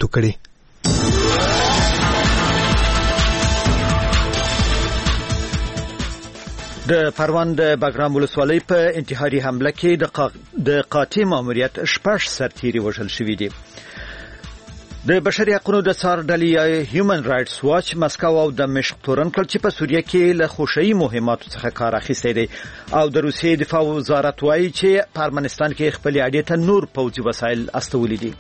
چمتو کړي. د پروان د باګرام ولسوالۍ په انتحاري حمله کې د قاطع ماموریت 6 سرتیري وژل شوي دي. د بشري حقوقو د څار ډلې هیومن رائټس واچ مسکو او دمشق تورن کړ چې په سوریه کې له خوشي مهماتو څخه کار اخیستی دی او د روسیې دفاع وزارت وایي چې په ارمنستان کې خپل اړې ته نور پوځي وسایل استولي دي.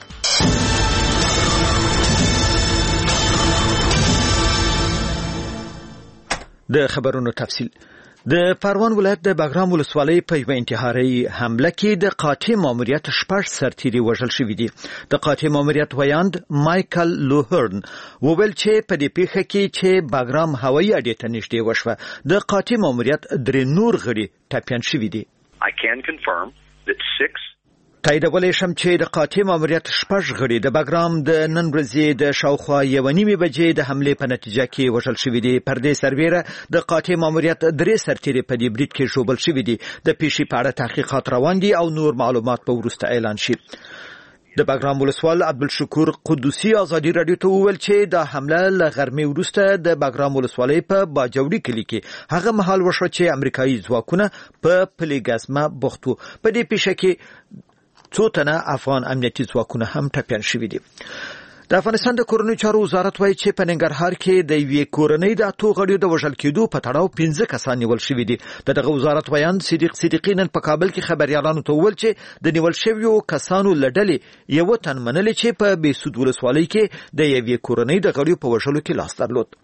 د خبرونو تفصیل. د پروان ولایت د باګرام ولسوالۍ په یو انتحاري حمله کې د قاطع ماموریت 6 سرتیري وژل شوي دي. د قاطع ماموریت ویاند مایکل لوهرن وویل چې په دې پیښه کې چې باګرام هوایي اډې ته نږدې وشوه د قاطع ماموریت 3 نور غړي ټپیان شوي دي. I can confirm that 6 تاییدولی شم چې د قاطع ماموریت 6 غړي د باګرام د نن ورځې د شاوخوا 1:30 بجې د حملې په نتیجه کې وژل شوي دي. پر دې سربیره د قاطع ماموریت 3 سرتیري په دې برید کې ژوبل شوي دي. د پیښې په اړه تحقیقات روان دي او نور معلومات به وروسته اعلان شي. د باګرام ولسوال عبدالشکور قدوسی ازادي رادیو ته وویل چې د حمله له غرمې وروسته د باګرام ولسوالۍ په باجوړي کلي کې هغه مهال وشو چې امریکایي ځواکونه په پلیګازما بوخت وو. په دې پیښه کې څو تنه افغان امنیتي ځواکونه هم ټپیان شوي دي. د افغانستان د کورنیو چارو وزارت وایي چې په ننګرهار کې د یوې کورنۍ د 8 غړیو د وژل کېدو په تړاو 15 کسان نیول شوي دي. دغه وزارت ویاند صدیق صدیقی نن په کابل کې خبريالانو ته وویل چې د نیول شویو کسانو لړلې یو تن منل چې په بیسود ولسوالۍ کې د یوې کورنۍ د غړیو په وژلو کې لاس درلود.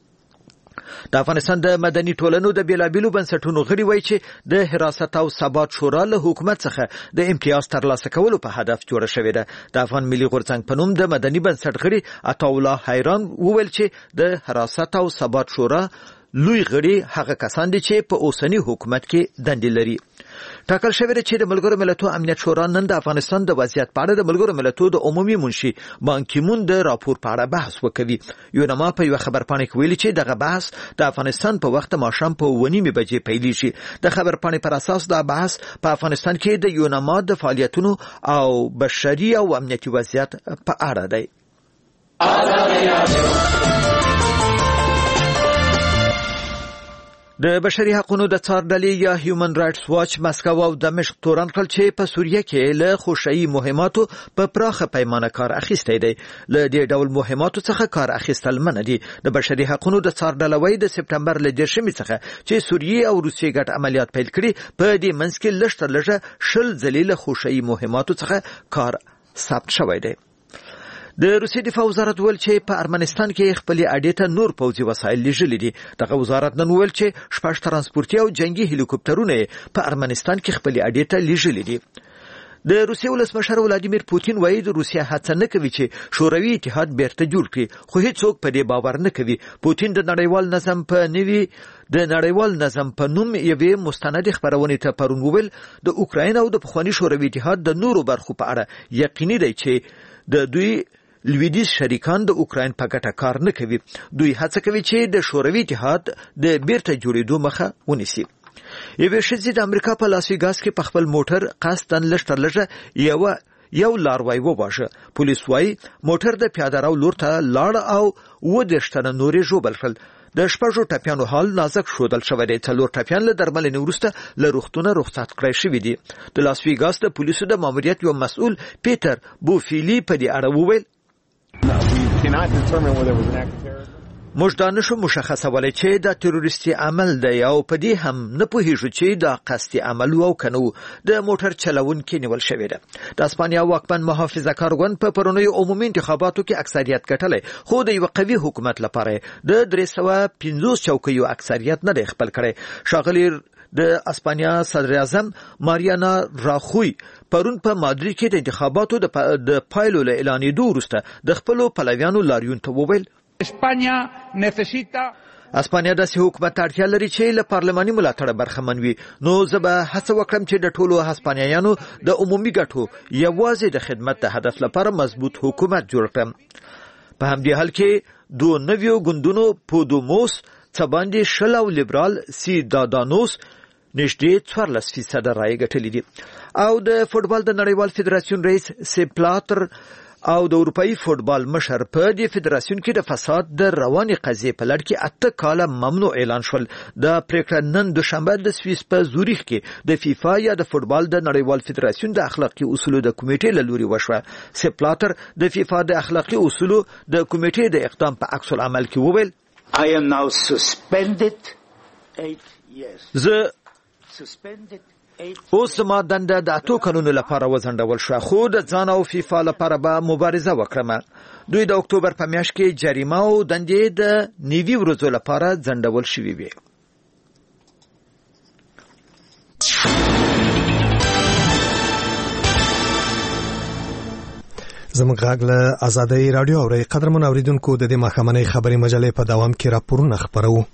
د افغانستان د مدني ټولنو د بیلابیلو بنسټونو غړي وایي چې د حراست او ثبات شورا له حکومت څخه د امتیاز ترلاسه کولو په هدف جوړه شوې ده. د افغان ملي غورځنګ په نوم د مدني بنسټ غړي عطاالله حیران وویل چې د حراست او ثبات شورا لوی غړي هغه کسان دي چې په اوسنی حکومت کې دندې لري. ټاکل شوی دی چې د ملګرو ملتونو امنیت شورا نن د افغانستان د وضعیت په اړه د ملګرو ملتونو د عمومي منشي بان کی مون د راپور په اړه بحث وکوي. یونما په یو خبرپاڼه کې ویلي چې دغه بحث د افغانستان په وخت ماښام په 1:30 بجې پیلېږي. د خبرپاڼې پر اساس دا بحث په افغانستان کې د یونما د فعالیتونو او بشري او امنیتي وضعیت په اړه دی. د بشري حقوقو د څار ډلې یا هیومن رائټس واچ مسکو او دمشق تورن کړ چې په سوریه کې له خوشي مهماتو په پراخه پیمانه کار اخیستی دی. له دې ډول مهماتو څخه کار اخیستل منع دي. د بشري حقوقو د څار ډلې د سپټمبر له 10 څخه چې سوریه او روسیې ګډ عملیات پیل کړي په دې منځ کې لږ لږه شل ذلیل خوشي مهماتو څخه کار ثبت شوی دی. د روسیې دفاع وزارت ویل چې په ارمنستان کې خپل اډې ته نور پوځي وسایل لیږلي دي. دغه وزارت نن ویل چې 6 ترانسپورتي او جنگي هلیکوپټرونه په ارمنستان کې خپل اډې ته لیږلي دي. د روسیې ولسمشر ولادیمیر پوتین وایي د روسیا هڅه نه کوي چې شوروي اتحاد بیرته جوړ کړي، خو هیڅوک په دې باور نه کوي. پوتین د نړیوال نظم په نوم یوې مستند خبرونې ته پرون وویل د اوکراین او د پخوانی شوروي اتحاد د نورو برخو په اړه یقیني دی چې د دوی لویدیز شریکان د اوکراین په ګټه کار نه کوي. دوی هڅه کوي چې د شوروي اتحاد د بیرته جوړېدو مخه ونیسي. یوه شذې د امریکا په لاس ویګاس کې په خپل موټر قصدن لږه یو لاروی وواژه. پولیس وایي موټر د پیاده رو لور ته لاړ او 10 تنه نورې ژوبل کړل. د 6 ټپیانو حال نازک ښودل شوی دی. 4 ټپیان له درملنې وروسته له روغتونه رخصت کړای شوي دي. د لاس ویګاس د پولیسو د ماموریت یو مسؤل پیټر بوفیلی په دې اړه وویل موږ دا نشو مشخصولی چې دا تروریستي عمل دی او په دې هم نه پوهیږو چې دا قصدي عمل و او کنه. د موټر چلونکي نیول شوی دی. د اسپانیا واکمن محافظه کار ګوند په پرونیو عمومي انتخاباتو کې اکثریت ګټلی، خو د یو قوي حکومت لپاره د 350 چوکیو اکثریت نه دی خپل کړی. شاغلی د اسپانیا صدر اعظم ماریانا راخوی پرون په مادرید کې د انتخاباتو د پایلو له اعلانېدو وروسته د خپلو پلویانو لاریون ته وویل اسپانیا داسې حکومت اړتیا لري چې له پارلماني ملاتړه برخمن وي. نو زه به هڅه وکړم چې د ټولو هسپانیایانو د عمومي ګټو یوازې د خدمت د هدف لپاره مضبوط حکومت جوړ کړم. په همدې حال کې 2 نویو ګوندونو پودوموس څه باندې شل او لیبرال سیدادانوس نږدې 14% رایې ګټلې دي. او د فوټبال د نړیوال فدراسیون رئیس سیپلاتر او د اروپאי فوتبال مشر په د فدراسیون کې د فساد د رواني قضیې په لړ کې 8 کاله ممنوع اعلان شول. د پریکړه نن دوشنبه د سویس په زوریخ کې د فیفا یا د فوتبال د نړیوال فدراسیون د اخلاقی اصولو د کمیټې له لوري وشوه. سپلاتر د فیفا د اخلاقی اصولو د کمیټې د اقدام په عکس العمل کې وویل I am now suspended 8 years. اوس ما دنده د 8 کلونو لپاره وزندول شو، خو د ځان او فیفا لپاره به مبارزه وکړم. دوی د اکتوبر په میاشت کې جریمه او دندې د 90 ورځو لپاره ځندول شوې وي. زموږ غږ له آزادۍ رادیو اوري. قدرمن اوریدونکو، د دې مخامنۍ خبري مجلې په دوام کې راپورونه خبرو.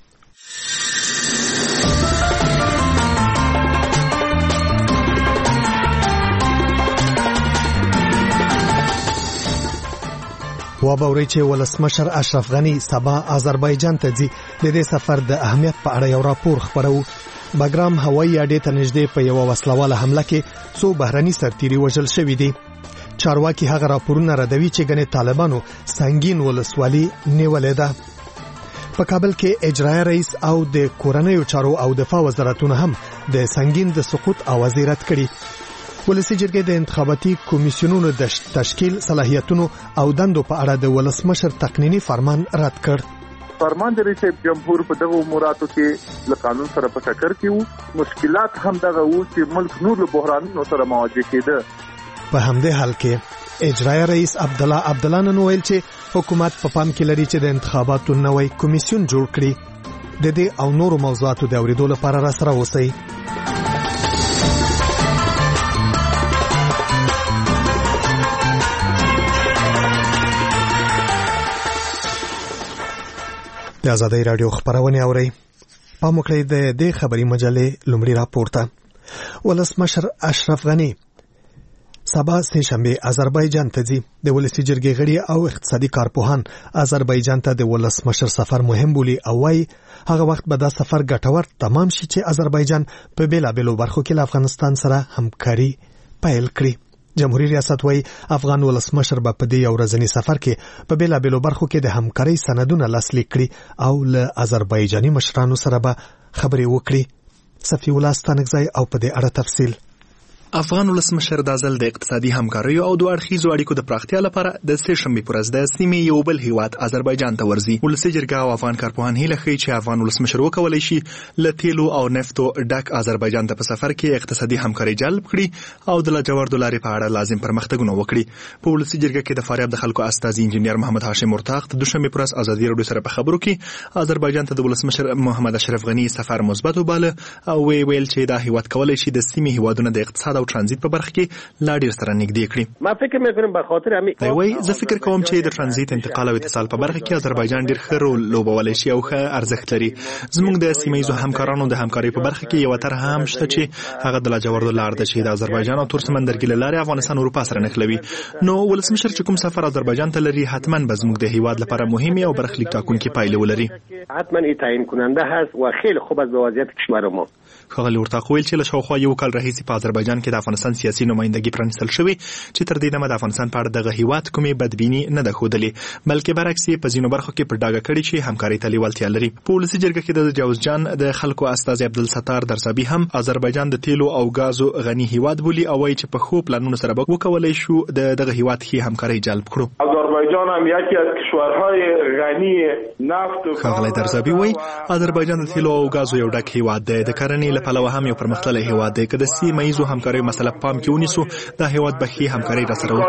وابوري چې ولسمشر اشرف غنی سبا آذربایجان ته ځي. د دې سفر د اهمیت په اړه یو راپور خبرو. باګرام هوایي اډې ته نږدې په یو وسلواله حمله کې 100 بهرني سرتیري وژل شوي دي. چارواکي هغه راپورونه ردوي چې ګنې طالبانو سنگین ولسوالي نیولې ده. په کابل کې اجرایي رئیس او د کورنیو چارو او دفاع وزارتونه هم د سنگین د سقوط اوازې رد کړي. ولسی جرګې د انتخاباتي کمیسیونونو د تشکیل صلاحیتونو او دندو په اړه د ولسمشر تقنینی فرمان رد کړ. فرمان د رئیس جمهور په دغه اموراتو کې له قانون سره په ټکر کې وو. مشکلات هم دغه وو چې ملک نور له بحرانونو سره مواجه کېده. په همدې حال کې اجرایي رئیس عبدالله نن ویل چې حکومت په پام کې لري چې د انتخاباتو نوې کمیسیون جوړ کړي. د دې او نورو موضوعاتو د اوریدو لپاره را سره اوسئ. د آزادۍ رادیو خبرونه اوري. په موکړې د دې خبري مجلې لومړی راپورته. ولسمشر اشرف غنی سبا سه شنبه آذربایجان ته ځي. د ولسی جرګې غړي او اقتصادي کارپوهان آذربایجان ته د ولسمشر سفر مهم بولي او وايي هغه وخت به دا سفر ګټور تمام شي چې آذربایجان په بیلابېلو برخو کې له افغانستان سره همکاري پیل کړي. جمهوریت ریاست وايي افغان ولسمشر به په دې یو ورځنی سفر کې په بیلابېلو برخو کې د همکارۍ سندونه لاسلیک کړي او له آذربایجاني مشرانو سره به خبرې وکړي. صفي الله ستانکزی او په دې اړه تفصیل. افغان ولسمشر د ځل د اقتصادي همکاریو او دوه اړخیزو اړیکو د پراختیا لپاره د سه شنبې پر ورځ د سیمې یو بل هیواد آذربایجان ته ورځي. ولسی جرګه او افغان کارپوهان هیله کوي چې افغان ولسمشر وکولای شي له تیلو او نفتو ډک آذربایجان ته په سفر کې اقتصادي همکاري جلب کړي او د لاجوردو لارې په اړه لازم پرمختګونه وکړي. په ولسی جرګه کې د فاریاب د خلکو استازي انجنیر محمد هاشم مرتاق د دوشنبې پر ورځ ازادي رادیو سره په خبرو کې آذربایجان ته د ولسمشر محمد اشرف غنی سفر مثبت وباله او ویل چې دا هیواد کولای شي د سیمې هیوادونو د اقتصاد او ترانزیت په برخه لا ډیر سره نږدې کړي. ما فکر میکنم به خاطر همین وای زه فکر کوم چې د ترانزیت انتقال او اتصال په برخه کې آذربایجان ډیر ښه رول لوبولی شي او ښه ارزښت لري. زموږ د سیمایي همکارانو د همکارۍ په برخه کې یو طرح هم شته چې هغه د لاجوردو لار ده چې د آذربایجان او تور سمندرګي لارې افغانستان اروپا سره نښلوي. نو ولسمشر چې کوم سفر آذربایجان ته لري حتما به زموږ د هیواد لپاره مهمه او برخلیک ټاکونکي پایله ولري. حتما تعیین کننده هست و خیلی خوب از وضعیت کشور ما. ښاغلي ورتاق ویل چې له شاوخوا یو کال راهیسې په آذربایجان کې د افغانستان سیاسي نمایندګي پرانیستل شوې چې تر دې دمه د افغانستان په اړه دغه هیواد کومې بدبیني نه ده ښودلې، بلکې برعکس یې په ځینو برخو کې په ډاګه کړې چې همکارۍ ته لیوالتیا لري. په ولسي جرګه کې د جوزجان د خلکو استازي عبدالستار درزابي هم آذربایجان د تیلو او غازو غني هیواد بولي او وایي چې په ښو پلانونو سره به وکولای شو دغه هیواد کې همکارۍ جلب کړو. آذربایجان هم یکی از کشورهای غنی نفت. ښاغلی درزابي وایي آذربایجان د تیلو او غازو یو ډک هیواد دی، د کرنې له پلوه هم یو پرمختللی هیواد دی. که د سیمه ییزو همکاریو مسله پام کې ونیسو دا هیواد به ښې همکارۍ راسره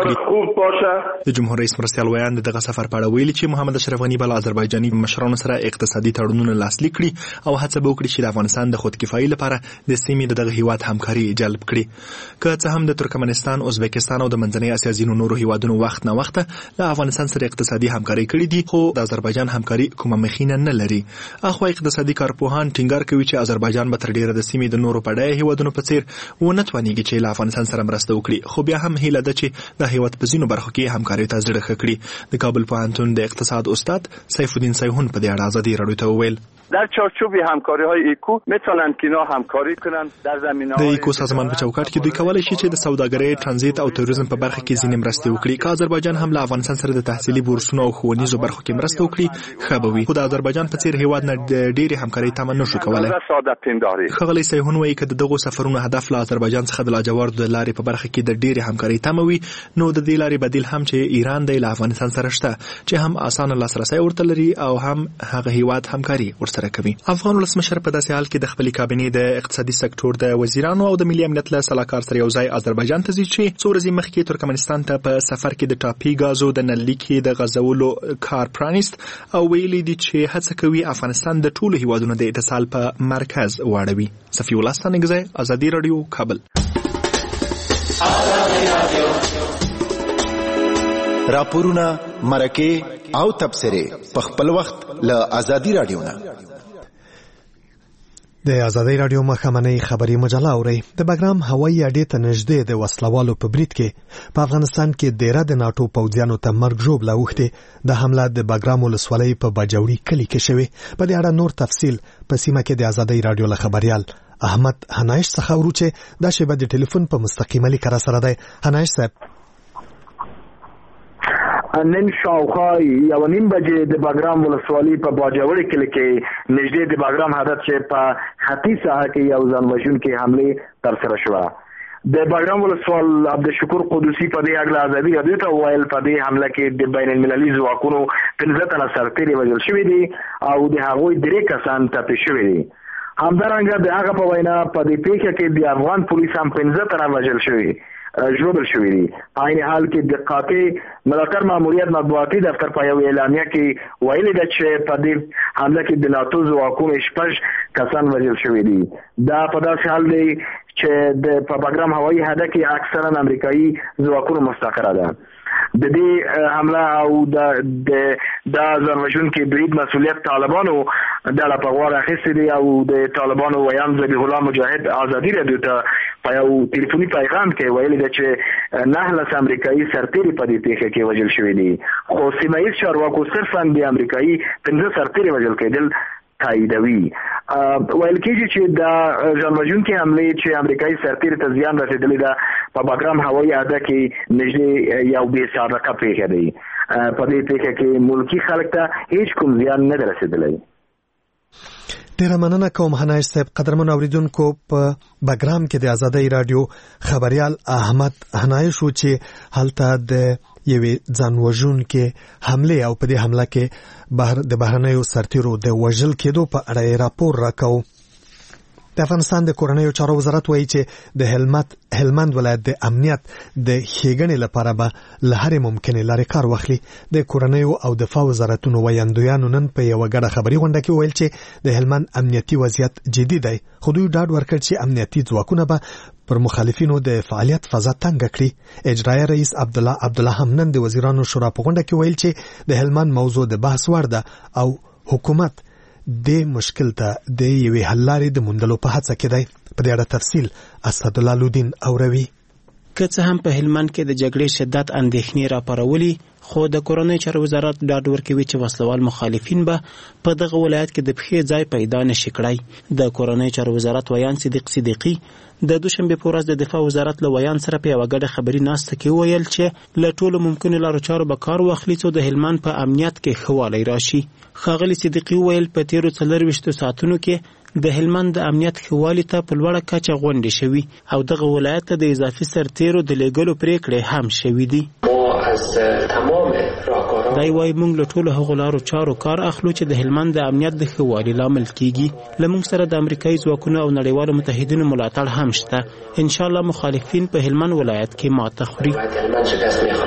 وکړي. د جمهور رئیس مرستیال ویان دغه سفر په اړه ویلي چې محمد اشرف غني به له آذربایجاني مشرانو سره اقتصادي تړونونه لاسلیک کړي او هڅه به وکړي چې د افغانستان د خودکفایي لپاره د سیمې دغه هیواد همکاري جلب کړي. که څه هم د ترکمنستان، ازبکستان او د منځنۍ اسیا ځینو نورو هیوادونو وخت نه وخت له افغانستان افغانستان سره اقتصادي همکاري کړې دي خو د آذربایجان همکاري کومه مخینه نه لري. اخو اقتصادي کارپوهان ټینګار کوي چې آذربایجان به تر ډیره د سیمې د نورو پړای هیوادونو په څیر ونه توانیږي چې له افغانستان سره مرسته وکړي، خو بیا هم هیله ده چې د هیواد په ځینو برخو کې همکاري ته زړه ښه کړي. د کابل پوهنتون د اقتصاد استاد سیف الدین سیهون په دې اړه ازادي راډیو ته وویل در چارچوب همکاری‌های ایکو میتونن که اینا همکاری کنن در زمینه‌های د ایکو سازمان په چوکاټ کې دوی کولای شي چې د سوداګرۍ، ترانزیت او توریزم په برخه کې ځینې مرستې وکړي. که آذربایجان هم له افغانستان سره د تحصیلي بورسونو او ښوونیزو برخو کې مرسته وکړي ښه به وي، خو د آذربایجان په څیر هیواد نه ډېرې همکارۍ تمه نشو کولی. ښاغلی سیهون وایي که د دغو سفرونو هدف له آذربایجان څخه د لاجوردو د لارې په برخه کې د ډېرې همکارۍ تمه وي، نو د دې لارې بدیل هم چې ایران دی له افغانستان سره شته چې هم اسانه لاسرسی ورته لري او هم هغه هیواد همکاري ورسره کوي. افغان ولسمشر په داسې حال کې د خپلې کابینې د اقتصادي سکتور د وزیرانو او د ملي امنیت له سلاکار سره یوځای آذربایجان ته ځي چې څو ورځې مخکې ترکمنستان ته په سفر کې د ټاپي غازو د نللیکې د غځولو کار پرانیست او ویلي دي چې هڅه کوي افغانستان د ټولو هیوادونو د اتصال په مرکز واړوي. صفي الله ستانګزی، ازادي راډیو، کابل. راپورونه، مرکه او تبصره په خپل وخت له ازادي راډیو نه. د ازادي راډیو مخامنۍ خبري مجله اوري. د بګرام هوایي اډې ته نږدې د وسلوالو په برید کې په افغانستان کې ډیره د ناتو پوځیانو ته مرګ ژوبله اوښتې. د حمله د بګرام ولسوالۍ په باجوړي کلي کې شوې. په دې اړه نور تفصیل په سیمه کې د ازادي راډیو له خبريال احمد حنایش څخه ورو چې دا شیبه د ټلیفون په مستقیمه لیک را سره دی. حنایش صاحب، نن شاوخوا 1:30 بجې د بګرام ولسوالۍ په باجوړي کلي کې نږدې د بګرام حدت چې په ختي ساحه کې یو ځانوژونکي حمله ترسره شوه. د بګرام ولسوال عبدالشکور قدوسی په دې اړه ازادي راډیو ته وویل په دې حمله کې د بین المللي ځواکونو 15 تنه سرتیري وژل شوي دي او د هغوی 3 کسان ټپي شوي دي. همدارنګه د هغه په وینا په دې پیښه کې د افغان پولیس هم 15 تنه وژل شوي ژوبل شوي دي. په عین حال کې د قاطع ملاتړ ماموریت مطبوعاتي دفتر په یو اعلامیه کې ویلي ده چې په دې حمله کې د ناتو ځواکونو 6 کسان وژل شوي دي. دا په داسې حال دی چې د په بګرام هوایي اډه کې اکثرا امریکایي ځواکونو مستقره ده. د دې حمله او د ځانوژونکي برید مسؤلیت طالبانو ډله په غاړه اخیستې دي او د طالبانو ویان ذبیح الله مجاهد ازادي راډیو ته په یو ټلیفوني پیغام کې ویلي ده چې 9 امریکایي سرتیري په دې پیښه کې وژل شوي دي، خو سیمه ییز چارواکو صرفا د امریکایي 15 سرتیري وژل کېدل تاییدوي. ویل کېږي چې د ځانوژونکي حملې چې امریکایي سرتیري ته زیان رسېدلی ده په بګرام هوایي اډه کې نږدې یو بې سابقه پیښه دی. په دې پیښه کې ملکي خلک ته هیڅ کوم زیان نه دی رسېدلی. ډیره مننه کوم حنایش صاحب. قدرمن اوریدونکو، په بګرام کې د ازادي راډیو خبريال احمد حنایش و چې هلته د یوې ځانوژونکي حمله او په دې حمله کې د بهرنیو سرتیرو د وژل کېدو په اړه راپور راکاو. د افغانستان د کورنیو چارو وزارت وایي چې د هلمند ولایت د امنیت د ښېګڼې لپاره به له هرې ممکنې لارې کار واخلي. د کورنیو او دفاع وزارتونو ویاندویانو نن په یوه ګډه خبري غونډه کې ویل چې د هلمند امنیتي وضعیت جدي دی، خو دوی ډاډ ورکړ چې امنیتي ځواکونه به پر مخالفینو د فعالیت فضا تنګه کړي. اجرایي رئیس عبدالله هم نن د وزیرانو شورا په غونډه کې ویل چې د هلمند موضوع د بحث وړ ده او حکومت د مشکل ته د یوې حل لارې د موندلو په هڅه کې دی. په دې اړه تفصیل اسدالله لودین اوروي. که څه هم په هلمند کې د جګړې شدت اندېښنې راپارولي، خو د کورنۍ چارو وزارت ډاډ ورکوي چې وسلوال مخالفین به په دغه ولایت کې د پښې ځای پیدا نشي کړی. د کورنۍ چارو وزارت ویان صدیقي د دوشنبه په ورځ د دفاع وزارت له ویان سره په یوه ګډه خبري ناسته کې ویل چې له ټولو ممکنو لارو چارو به کار واخلي څو د هلمند په امنیت کې ښه والی راشي. ښاغلي صدیقي ویل په تیرو 24 ساعتونو کې د هلمند د امنیت ښه والي ته په لوړه کچه غونډې شوي او دغه ولایت ته د اضافي سرتیرو د لیږلو پریکړې هم شوي دي. دای وای موږ له ټولو هغو لارو چارو کار اخلو چې د هلمند د امنیت د ښه والي لامل کیږي. له موږ سره د امریکایي ځواکونو او نړیوالو متحدینو ملاتړ هم شته. ان شاء الله مخالفین په هلمند ولایت کې ماته خوري.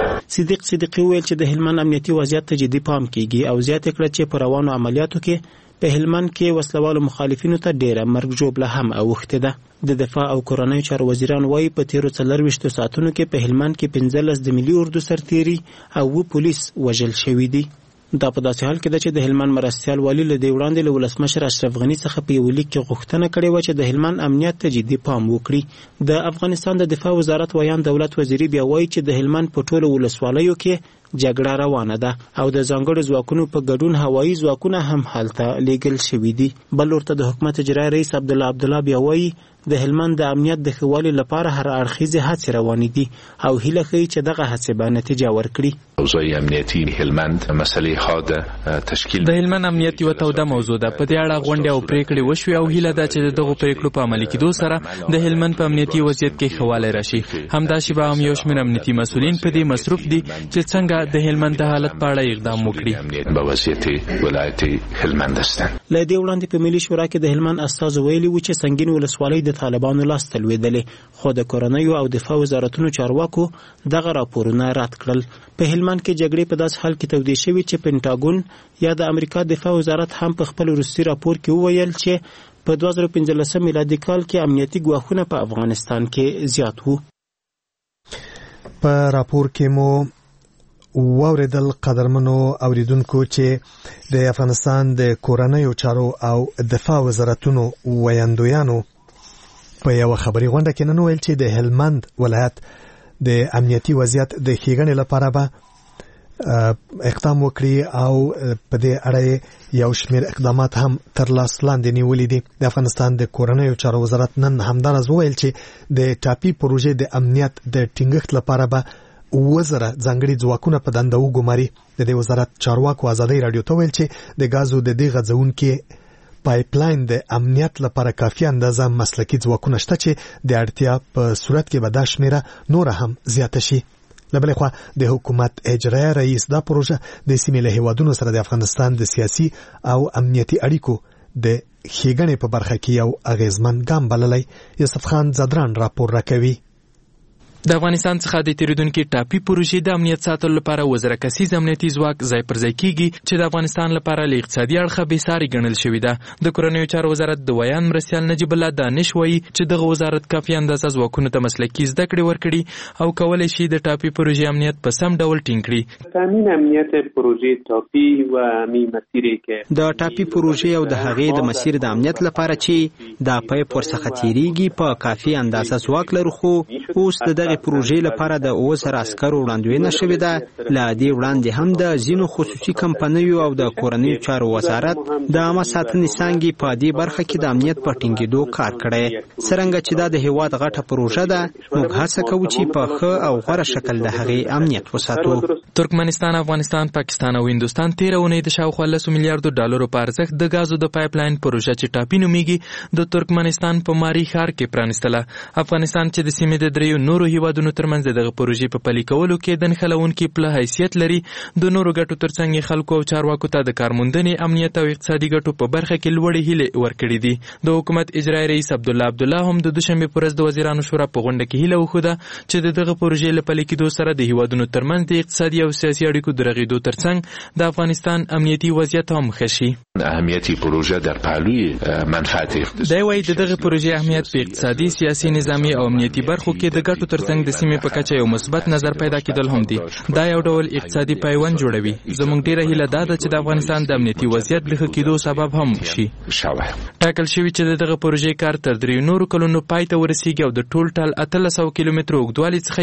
صدیقي ویل چې د هلمند امنیتي وضعیت ته جدي پام کیږي او زیاته کړه چې په روانو عملیاتو کې په هلمند کې وسلوالو مخالفینو ته ډیره مرګ ژوبله هم اوښتې ده. د دفاع او کورنیو چارو وزیران وایي په تیرو 24 ساعتونو کې په هلمند کې 15 د ملي اردو سرتیري او 2 پولیس وژل شوي دي. دا په داسې حال کې ده چې د هلمند مرستیال والي له دې وړاندې له ولسمشر اشرف غني څخه په یو لیک کې غوښتنه کړې وه چې د هلمند امنیت ته جدي پام وکړي. د افغانستان د دفاع وزارت ویان دولت وزیري بیا وایي چې د هلمند په ټولو ولسوالیو کې جګړه روانه ده او د ځانګړو ځواکونو په ګډون هوایي ځواکونه هم هلته لیږل شوي دي. بل ورته د حکومت اجرایي رئیس عبدالله بیا وایي د هلمند د امنیت د ښه والي لپاره هر اړخیزې هڅې روانې دي او هیله ښیي چې دغه هڅې به نتیجه ورکړي. موضوع امنیتي هلمند مسلې ښه تشکیل د هلمند امنیت یوه توده موضوع ده. په دې اړه غونډې او پریکړې وشوې او هیله ده چې دغو پریکړو په عملي کېدو سره د هلمند په امنیتي وضعیت کې ښه والی راشي. همداسې به هم یو شمېر امنیتي مسؤلین په دې مصروف دي چې څنګه د هلمند د حالت په اړه اقدام وکړي. به وضعیت ولایت هلمند هستند. له دې وړاندې په ملي شورا کې د هلمند استازو ویلي وو چې سنګین ولسوالۍ د طالبانو لاس ته لوېدلې، خو د کورنیو او دفاع وزارتونو چارواکو دغه راپورونه رد کړل. په هلمند کې جګړې په داسې حال کې تودې شوې چې پینټاګون یا د امریکا دفاع وزارت هم په خپل وروستي راپور کې وویل چې په 2015 میلادي کال کې امنیتي ګواښونه په افغانستان کې زیات وو. په راپور کې مو واوریدل قدرمنو اوریدونکو چې د افغانستان د کورنیو چارو او دفاع وزارتونو ویاندویانو په یو خبري غونډه کې نن ویل چې د هلمند ولایت د امنیتي وضعیت د ښېګڼې لپاره به اقدام وکړي او په دې اړه یو شمېر اقدامات هم تر لاس لاندې نیولي دي. د افغانستان د کورنیو چارو وزارت نن همداراز وویل چې د ټاپي پروژې د امنیت د ټینګښت لپاره به 1000 ځانګړي ځواکونه په دنده وګماري. د دې وزارت چارواکو ازادي رادیو ته ویل چې د غازو د دې غځونکو پایپلاین د امنیت لپاره کافي اندازه مسلکي ځواکونه شته چې د اړتیا په صورت کې به دا شمیره نور هم زیاته شي. له بلې خوا د حکومت اجرایي رئیس دا پروژه د سیمې له هیوادونو سره د افغانستان د سیاسي او امنیتي اړیکو د ښېګڼې په برخه کې یو اغیزمن ګام بللی. یوسف خان زدران راپور راکوي. د افغانستان څخه د تیریدونکو ټاپي پروژې د امنیت ساتلو لپاره 1000 کسیز امنیتي ځواک ځای پر ځای کیږي چې د افغانستان لپاره له اقتصادي اړخه بېساري ګڼل شوې ده. د کورنیو چارو وزارت د ویان مرستیال نجیب الله دانش وایي چې دغه وزارت کافي اندازه ځواکونو ته مسلکي زده کړې ورکړي او کولی شي د ټاپي پروژې امنیت په سم ډول ټینګ کړي. تامین امنیت پروژې ټاپي و می مسیرې کې د ټاپي پروژې او د هغې د مسیر د امنیت لپاره چې د پایپ ورڅخه تیریږي په کافي اندازه ځواک لرو، خو اوس د دغه پروژې لپاره د 1000 عسکرو وړاندوینه شوې ده. له دې وړاندې هم د ځینو خصوصي کمپنیو او د کورنیو چارو وزارت د عامه ساتنې څانګې په دې برخه کې د امنیت په ټینګېدو کار کړی. څرنګه چې دا د هیواد غټه پروژه ده، موږ هڅه کوو چې په ښه او غوره شکل د هغې امنیت وساتو. ترکمنستان، افغانستان، پاکستان او هندوستان 13 اونۍ د شاوخوا 10 میلیارډو ډالرو په ارزښت د غازو د پایپلاین پروژه چې ټاپي نومیږي د ترکمنستان په ماری ښار کې پرانستله. افغانستان چې د سیمې د دریو نورو هیوادونو ترمنځ دغه پروژې په پلي کولو کې د نښلونکي پله حیثیت لري، د نورو ګټو ترڅنګ خلکو او چارواکو ته د کارموندنې، امنیت او اقتصادي ګټو په برخه کې لوړې هیلې ورکړې دي. د حکومت اجرایي رئیس عبدالله هم د دوشنبې په ورځ د وزیرانو شورا په غونډه کې هیله وښوده چې د دغه پروژې له پلي کېدو سره د هیوادونو ترمنځ د اقتصادي او سیاسي اړیکو د رغېدو ترڅنګ د افغانستان امنیتي وضعیت هم ښه شي. اهمیتی پروژه در پهلوی منفعت اقتصادي دی وایي د دغه پروژې اهمیت په اقتصادي، سیاسي، نظامي او امنیتي برخو کې د ګټو ترڅنګ د سیمې په کچه یو مثبت نظر پیدا کېدل هم دي. دا یو ډول اقتصادي پیوند جوړوي. زموږ ډیره هیله ده چې د افغانستان د امنیتي وضعیت د ښه کېدو سبب هم شي. ټاکل شوي چې دغه پروژې کار تر 3 نورو کلونو پای ته ورسیږي او د ټول ټال 1300 کیلومتره اوږدوالي څخه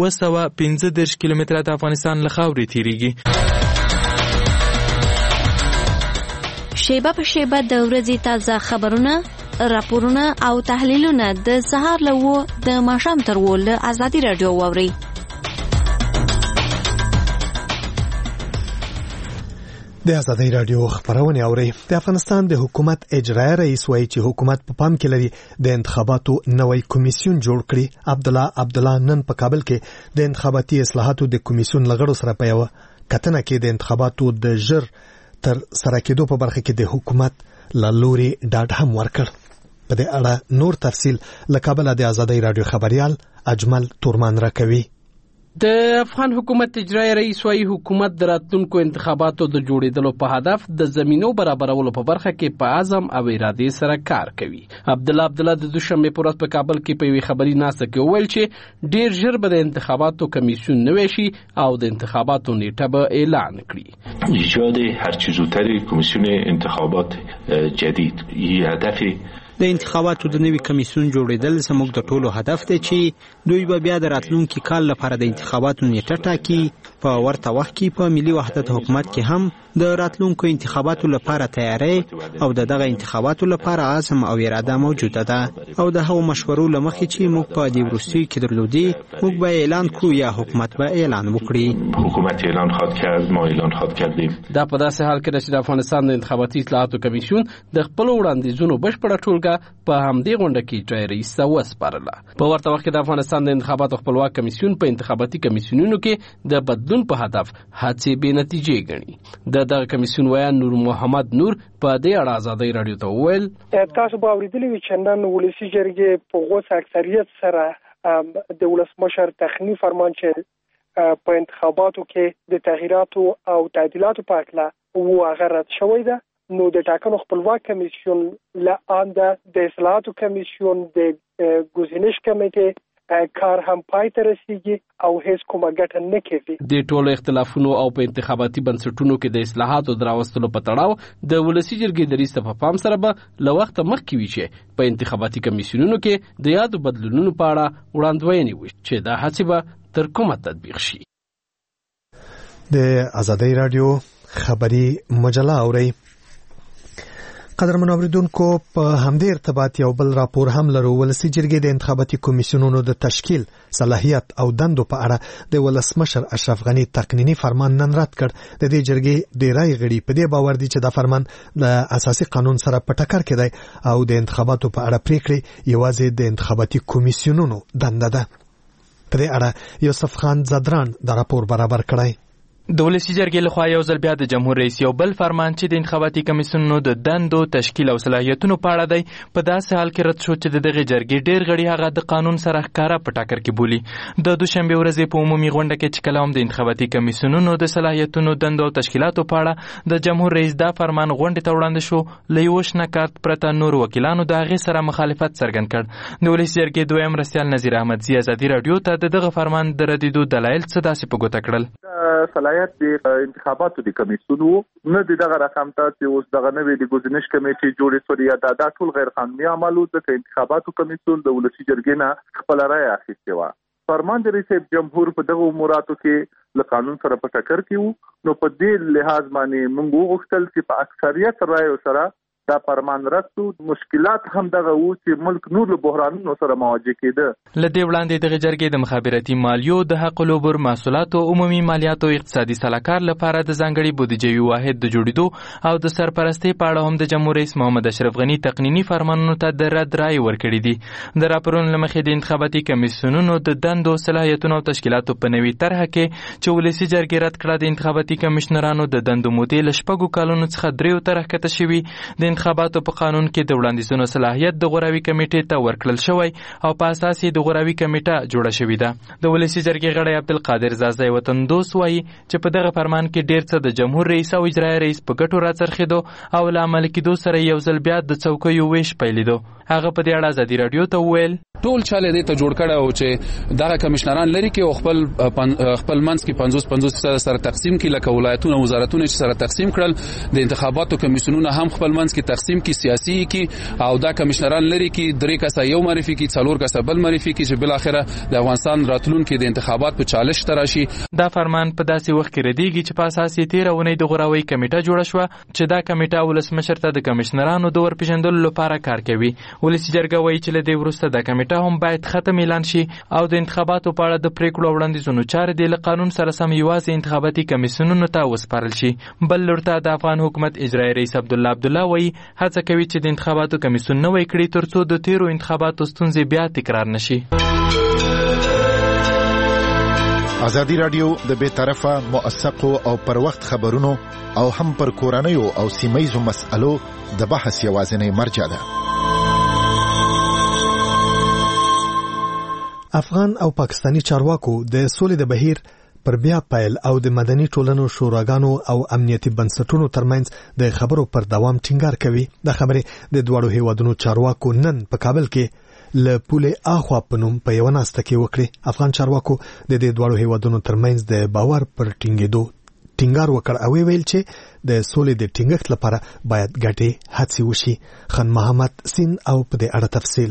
یې 215 کیلومتره د افغانستان له خاورې تیریږي. شیبه په شیبه د ورځې تازه خبرونه، راپورونه او تحلیلونه د سهار له 9 د ماښام تر 10 له ازادي رادیو واورئ. د ازادي رادیو خبرونه اورئ. د افغانستان د حکومت اجرایي رئیس وایي چې حکومت په پام کې لري د انتخاباتو نوی کمیسیون جوړ کړي. عبدالله نن په کابل کې د انتخاباتي اصلاحاتو د کمیسیون لغړو سره په یو کتنه کې د انتخاباتو د ژر تر سره کېدو په برخه کې د حکومت له لوري ډاډ هم ورکړ. په دې اړه نور تفصیل له کابل د ازادي رادیو خبريال اجمل تورمان راکوي. د افغان حکومت اجرایی رئیس وايي حکومت د راتلونکو انتخاباتو د جوړېدلو په هدف د زمینو برابرولو په برخه کې په عزم او ارادې سره کار کوي. عبدالله د دوشنبه په ورځ په کابل کې په یوې خبري ناسته کې وویل چې ډیر ژر به د انتخاباتو کمیسیون نوي شي او د انتخاباتو نیټه به اعلان کړي. ایجاد هر چه زودتر کمیسیون انتخابات جدید هدف د انتخاباتو د نوي کمیسیون جوړېدل زموږ د ټولو هدف دی چې دوی به بیا د راتلونکي کال لپاره د انتخاباتو نیټه ټاکي. په ورته وخت کې په ملي وحدت حکومت کې هم د راتلونکو انتخاباتو لپاره تیاری او دغه انتخاباتو لپاره عزم او اراده موجوده ده او د هغو مشورو لمخې چې موږ په دې وروستیو کې درلودي موږ به اعلان کړو یا حکومت به اعلان وکړي. حکومت اعلان خواهد کرد، ما اعلان خواهد کردیم. دا په داسې حال کې چې د افغانستان د انتخاباتي اصلاحاتو کمیسیون د خپل وړاندیزونو بشپړه ټولګه په همدې غونډه کې اجرایي رئیس ته وسپارله. په ورته وخت کې د افغانستان د انتخاباتو خپلواک کمیسیون په انتخاباتي کمیسیونونو کې د بدلون په هدف هڅې بې نتیجې ګڼي. دغه کمیسیون ویا نور محمد نور په دې اړه آزادۍ رادیو ته وویل تاسو به اورېدلي وي چې نن ولسي جرګې په غوڅ اکثریت سره د ولسمشر تخني فرمان چې په انتخاباتو کې د تغییراتو او تعدیلاتو په اړه هغه رد شوی ده. نو د ټاکنو خپلواک کمیسیون لاندې د اصلاحاتو کمیسیون د ګزینش کمیټې کار هم پای ته رسیږي او هیڅ کومه ګټه نه کوي. د ټولو اختلافونو او په انتخاباتي بنسټونو کې د اصلاحاتو دراوستلو په تړاو د ولسي جرګې د رئیس په پام سره به له وخت مخکې وي چې په انتخاباتي کمیسیونونو کې د یادو بدلونونو په اړه وړاندوینې وشي چې دا هڅې به تر کومه تطبیق شي. د آزادۍ رادیو خبری مجله اوري. قدرمن اوریدونکو په همدې ارتباط یو بل راپور هم لرو. ولسي جرګې د انتخاباتي کمیسیونونو د تشکیل صلاحیت او دندو په اړه د ولسمشر اشرف غنی تقنینی فرمان نن رد کړ. د دې جرګې ډیری غړي په دې باور دي چې دا فرمان د اساسي قانون سره په ټکر کې دی او د انتخاباتو په اړه پریکړې یوازې د انتخاباتي کمیسیونونو دنده ده. په دې اړه یوسف خان زدران د راپور برابر کړی. د ولسي جرګې لخوا یو ځل بیا د جمهور رئیس یو بل فرمان چې د انتخاباتي کمیسیونونو د دندو تشکیل او صلاحیتونو په اړه دی په داسې حال کې رد شو چې دغه جرګې ډېر غړي هغه د قانون سره ښکاره په ټاکر کې بولي. د دوشنبه ورځې په عمومي غونډه کې چې کله هم د انتخاباتي کمیسیونونو د صلاحیتونو دندو او تشکیلاتو په اړه د جمهور رئیس دا فرمان غونډې ته وړاندې شو له یو شنه کارت پرته نور وکیلانو د هغې سره مخالفت څرګند کړ. د ولسي جرګې دویم مرستیال نظیر احمدزي ازادي راډیو ته دغه فرمان د ردېدو دلایل څه داسې په ګوته کړل. صلاحیت د انتخاباتو د کمیسیون نه د دغه رقم ته چې اوس دغه نوې د ګزینش کمیټې جوړې شوې یا دا ټول غیر قانوني عملو د انتخاباتو کمیسیون د ولسي جرګې نه خپل رائے اخیستې و. فرمان د رئیس جمهور په دغه اموراتو کې له قانون سره په ټکر کې وو. نو په دې لحاظ باندې موږ وغوښتل چې په اکثریت رائے سره دا فرمان رد شو. مشکلات هم دغه وو چې ملک نور له بحرانونو سره مواجه کېده. له دې وړاندې دغه جرګې د مخابراتي مالیو د حق العبور محصولاتو عمومي مالیاتو اقتصادي سلاکار لپاره د ځانګړي بودیجوي واحد د جوړېدو او د سرپرستۍ په اړه هم د جمهور رئیس محمد اشرف غنی تقنینی فرمانونو ته د رد رایې ورکړې دي. د راپورونو له مخې د انتخاباتي کمیسیونونو د دندو صلاحیتونو او تشکیلاتو په نوي طرحه کې چې ولسي جرګې رد کړه د انتخاباتي کمیشنرانو د دندو مودې له 4 کالونو څخه 3 ته راښکته شوي. د انتخاباتو په قانون کې د وړاندیزونو صلاحیت د غوراوي کمیټې ته ورکړل شوی او په اساس د غوراوي کمیټه جوړه شوې ده. د ولسي جرګې غړی عبدالقادر زازی وطن دوست وایي چې په دغه فرمان کې ډېر څه د جمهور رئیس او اجرایي رئیس په ګټو راڅرخېدو او له عملي کېدو سره یو ځل بیا د څوکیو ویش پیلېدو. هغه په دې اړه ازادي راډیو ته وویل ټول چاله دې ته جوړ کړه او چې دغه کمشنران لري کې خپل منځ کې 50-50 سره تقسیم کړي لکه ولایتونه وزارتونه چې سره تقسیم کړل. د انتخاباتو کمیسیونونه هم خپل منځ کې تقسیم کړي سیاسي کې او دا کمشنران لري کې 3 کسه یو معرفي کې 4 کسه بل معرفي کې چې بل اخره د افغانستان راتلونکو د انتخابات په چالش تراشي. دا فرمان په داسې وخت کې ردیږي چې په اساس یې 13 اونۍ د غوراوي کمیټه جوړه شو چې دا کمیټه ولسمشر ته د کمشنرانو د ورپېژندلو لپاره کار کوي. ولسي جرګه وایي چې له دې وروسته د کمیټه هم باید ختم اعلان شي او د انتخاباتو په اړه د پریکړو وړاندیزونو چارې د قانون سره سم یوازې انتخاباتي کمیسیونونو ته وسپارل شي. بل لورته د افغان حکومت اجرایي رئیس عبدالله وایي هڅه کوي چې د انتخاباتو کمیسیون نوی کړي ترڅو د تیرو انتخاباتو ستونزې بیا تکرار نشي. ازادي راډیو د بې طرفه موثقو او پر وخت خبرونو او هم پر کورنیو او سیمه‌یزو مسألو د بحث یوازینی مرجع ده. افغان او پاکستانی چارواکو د سولې د بهیر پر بیا پایل او د مدني ټولنو شوراګانو او امنیتي بنسټونو ترمنځ د خبرو پر دوام ټینګار کوي. د خبرې د دوړو هیوادونو چارواکو نن په کابل کې له پولې اخوا په نوم په یو ناسته کې وکړي. افغان چارواکو د دې دوړو هیوادونو ترمنځ د باور پر ټینګار وکړ او ویل چې د سولې د ټینګښت لپاره باید ګډې هڅې وشي. خان محمد سین او په دې اړه تفصیل.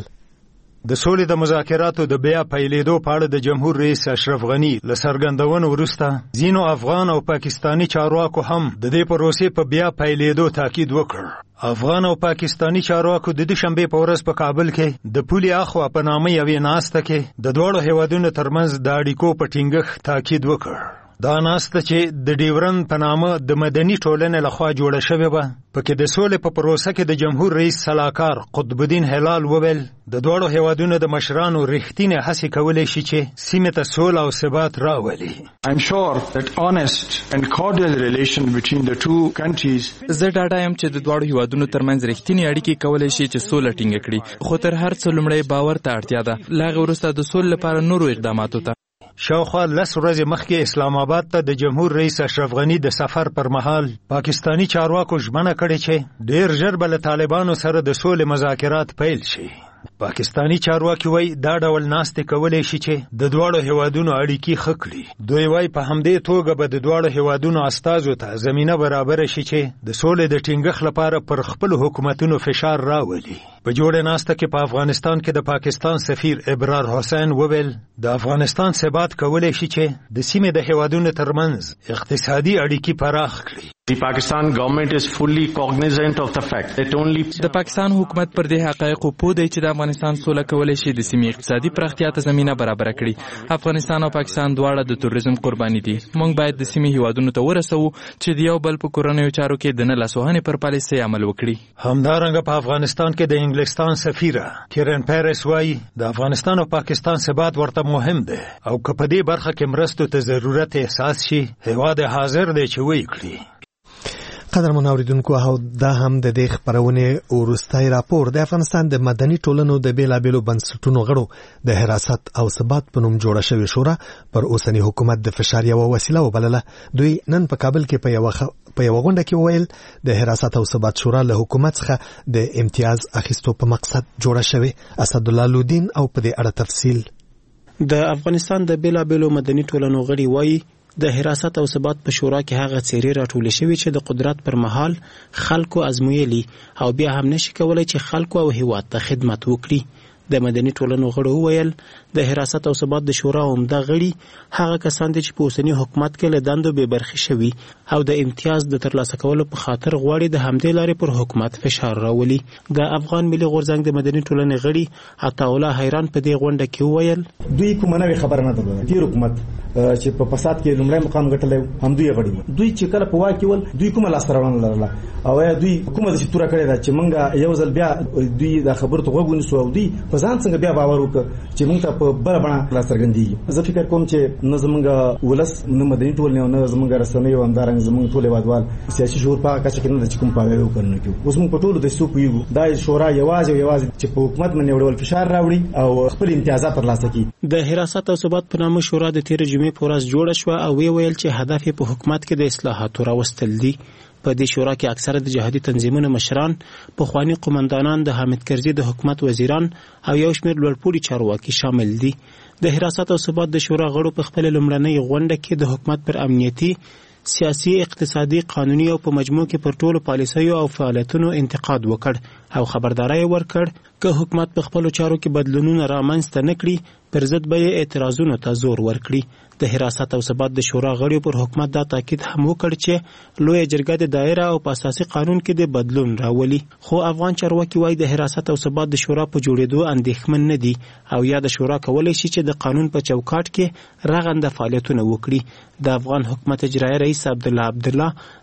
د سولې د مذاکراتو د بیا پیلېدو په اړه د جمهور رئیس اشرف غنی له څرګندونو وروسته ځینو افغان او پاکستانی چارواکو هم د دې پروسې په بیا پیلېدو تاکید وکړ. افغان او پاکستانی چارواکو د دوشنبه په ورځ په کابل کې د پولې اخوا په نامه یوې ناسته کې د دوړو هیوادونو ترمنځ د اړیکو په ټینګښت تاکید وکړ. دا ناسته چې د ډیورن په نامه د مدني ټولنې لخوا جوړه شوې وه، پکې د سولې په پروسه کې د جمهور رئیس سلاکار قطب الدین هلال وویل د دوړو هیوادونو د مشرانو رښتینې هڅې کولی شي چې سیمې ته سوله او ثبات راولي. I'm sure that honest and cordial relation between the two countries. زه ډاډه یم چې د دوړو هیوادونو ترمنځ رښتینې اړیکې کولی شي چې سوله ټینګه کړي، خو تر هر څه لومړی باور ته اړتیا ده. له هغې وروسته د سولې لپاره نورو اقداماتو ته. شاوخوا 10 ورځې مخکې اسلام آباد ته د جمهور رئیس اشرف غنی د سفر پر مهال پاکستانی چارواکو ژمنه کړې چې ډیر ژر به له طالبانو سره د سولې مذاکرات پیل شي. پاکستانی چارواکي وایي دا ډول ناستې کولی شي چې د دواړو هیوادونو اړیکې ښه کړي. دوی وایي په همدې توګه به د دواړو هیوادونو استازو ته زمینه برابره شي چې د سولې د ټینګښت لپاره پر خپلو حکومتونو فشار راولي. په جوړه ناسته کې په افغانستان کې د پاکستان سفیر ابرار حسین وویل د افغانستان ثبات کولی شي چې د سیمې د هیوادونو ترمنځ اقتصادي اړیکې پراخ کړي. The Pakistan government is fully cognizant of the fact that only د پاکستان حکومت پر دې حقایقو پوه دی چې د افغانستان سوله کولی شي د سیمې اقتصادي پراختیا ته زمینه برابره کړي. افغانستان او پاکستان دواړه د تروریزم قرباني دي. موږ باید د سیمې هیوادونو ته ورسوو چې د یو بل په کورنیو چارو کې د نه لاسوهنې پر پالیسۍ عمل وکړي. همدارنګه په افغانستان کې د انګلستان سفیره کیرن پیرس وایي د افغانستان او پاکستان ثبات ورته مهم دی او که په دې برخه کې مرستو ته ضرورت احساس شي هیواد حاضر دی چې ویې کړي. قدرمن اوریدونکو، او دا هم د دې خبرونې وروستی راپور د افغانستان د مدني ټولنو د بیلابیلو بنسټونو غړو د حراست او ثبات په نوم جوړه شوې شورا پر اوسنی حکومت د فشار یوه وسیله وبلله. دوی نن په کابل کې په یوه غونډه کې وویل د حراست او ثبات شورا له حکومت څخه د امتیاز اخیستو په مقصد جوړه شوې. اسدالله لودین او په دې اړه تفصیل. د افغانستان د بیلابیلو مدني ټولنو غړي وایي د حراست او ثبات په شورا کې هغه څیرې راټولې شوې چې د قدرت پر مهال خلکو ازمویلي او بیا هم نشي کولای چې خلکو او هیواد ته خدمت وکړي. د مدني ټولنو غړو وویل د حراست او ثبات د شورا عمده غړي هغه کسان دي چې په اوسني حکومت کې له دندو بې برخې شوي او د امتیاز د ترلاسه کولو په خاطر غواړي د همدې لارې پر حکومت فشار راولي. د افغان ملي غورځنګ د مدني ټولنې غړي عطاالله حیران په دې غونډه کې وویل دوی کومه نوې خبره نه درلوده. تیر حکومت چې په فساد کې لومړی مقام ګټلی هم دوی غړي دوی چې کله په واک کې ول دوی کومه لاسته راوړنه لرله او یا دوی کومه د توره کړې ده چې موږ یو ځل بیا دوی د خبرو ته غوږ ونیسو او دوی په ځان څنګه بیا باور وکړي چې موږ ته په بله بڼه لاس څرګندېږي. زه فکر کوم چې نه زموږ ولس نه مدني ټولنې او نه زموږ رسنیو همدارنګه زموږ ټول هېوادوال سیاسي شعور په هغه کچه کې نه ده چې کوم پاړی وکړنه کوي. اوس موږ په ټولو دسیسو پوهېږو دا شورا یوازې چې په حکومت باندې یو ډول فشار راوړي او خپل امتیازات ترلاسه کړي. د حراست او ثبات په نامه شورا د تېرې جمعې په ورځ جوړه شوه او ویل چې هدف یې په حکومت کې د اصلاحاتو راوستل دي. په دې شورا کې اکثره د جهادي تنظیمونو مشران، پخواني قومندانان، د حامد کرزي د حکومت وزیران او یو شمېر لوړپوړي چارواکي شامل دي. د حراست او ثبات د شورا غړو په خپل لومړنۍ غونډه کې د حکومت پر امنیتي، سیاسي، اقتصادي، قانوني او په مجموع کې پر ټولو پالیسیو او فعالیتونو انتقاد وکړ او خبرداری ورکړ که حکومت په خپلو چارو کې بدلونونه رامنځته نه کړي پر ضد به یې اعتراضونو ته زور ورکړي. د حراست او ثبات د شورا غړو پر حکومت دا تاکید هم وکړ چې لویه جرګه د دایره او په اساسي قانون کې د بدلون راولي. خو افغان چارواکي وایي د حراست او ثبات د شورا په جوړېدو اندېښمن نه دي او یا د شورا کولی شي چې د قانون په چوکاټ کې رغنده فعالیتونه وکړي. د افغان حکومت اجرایي رئیس عبدالله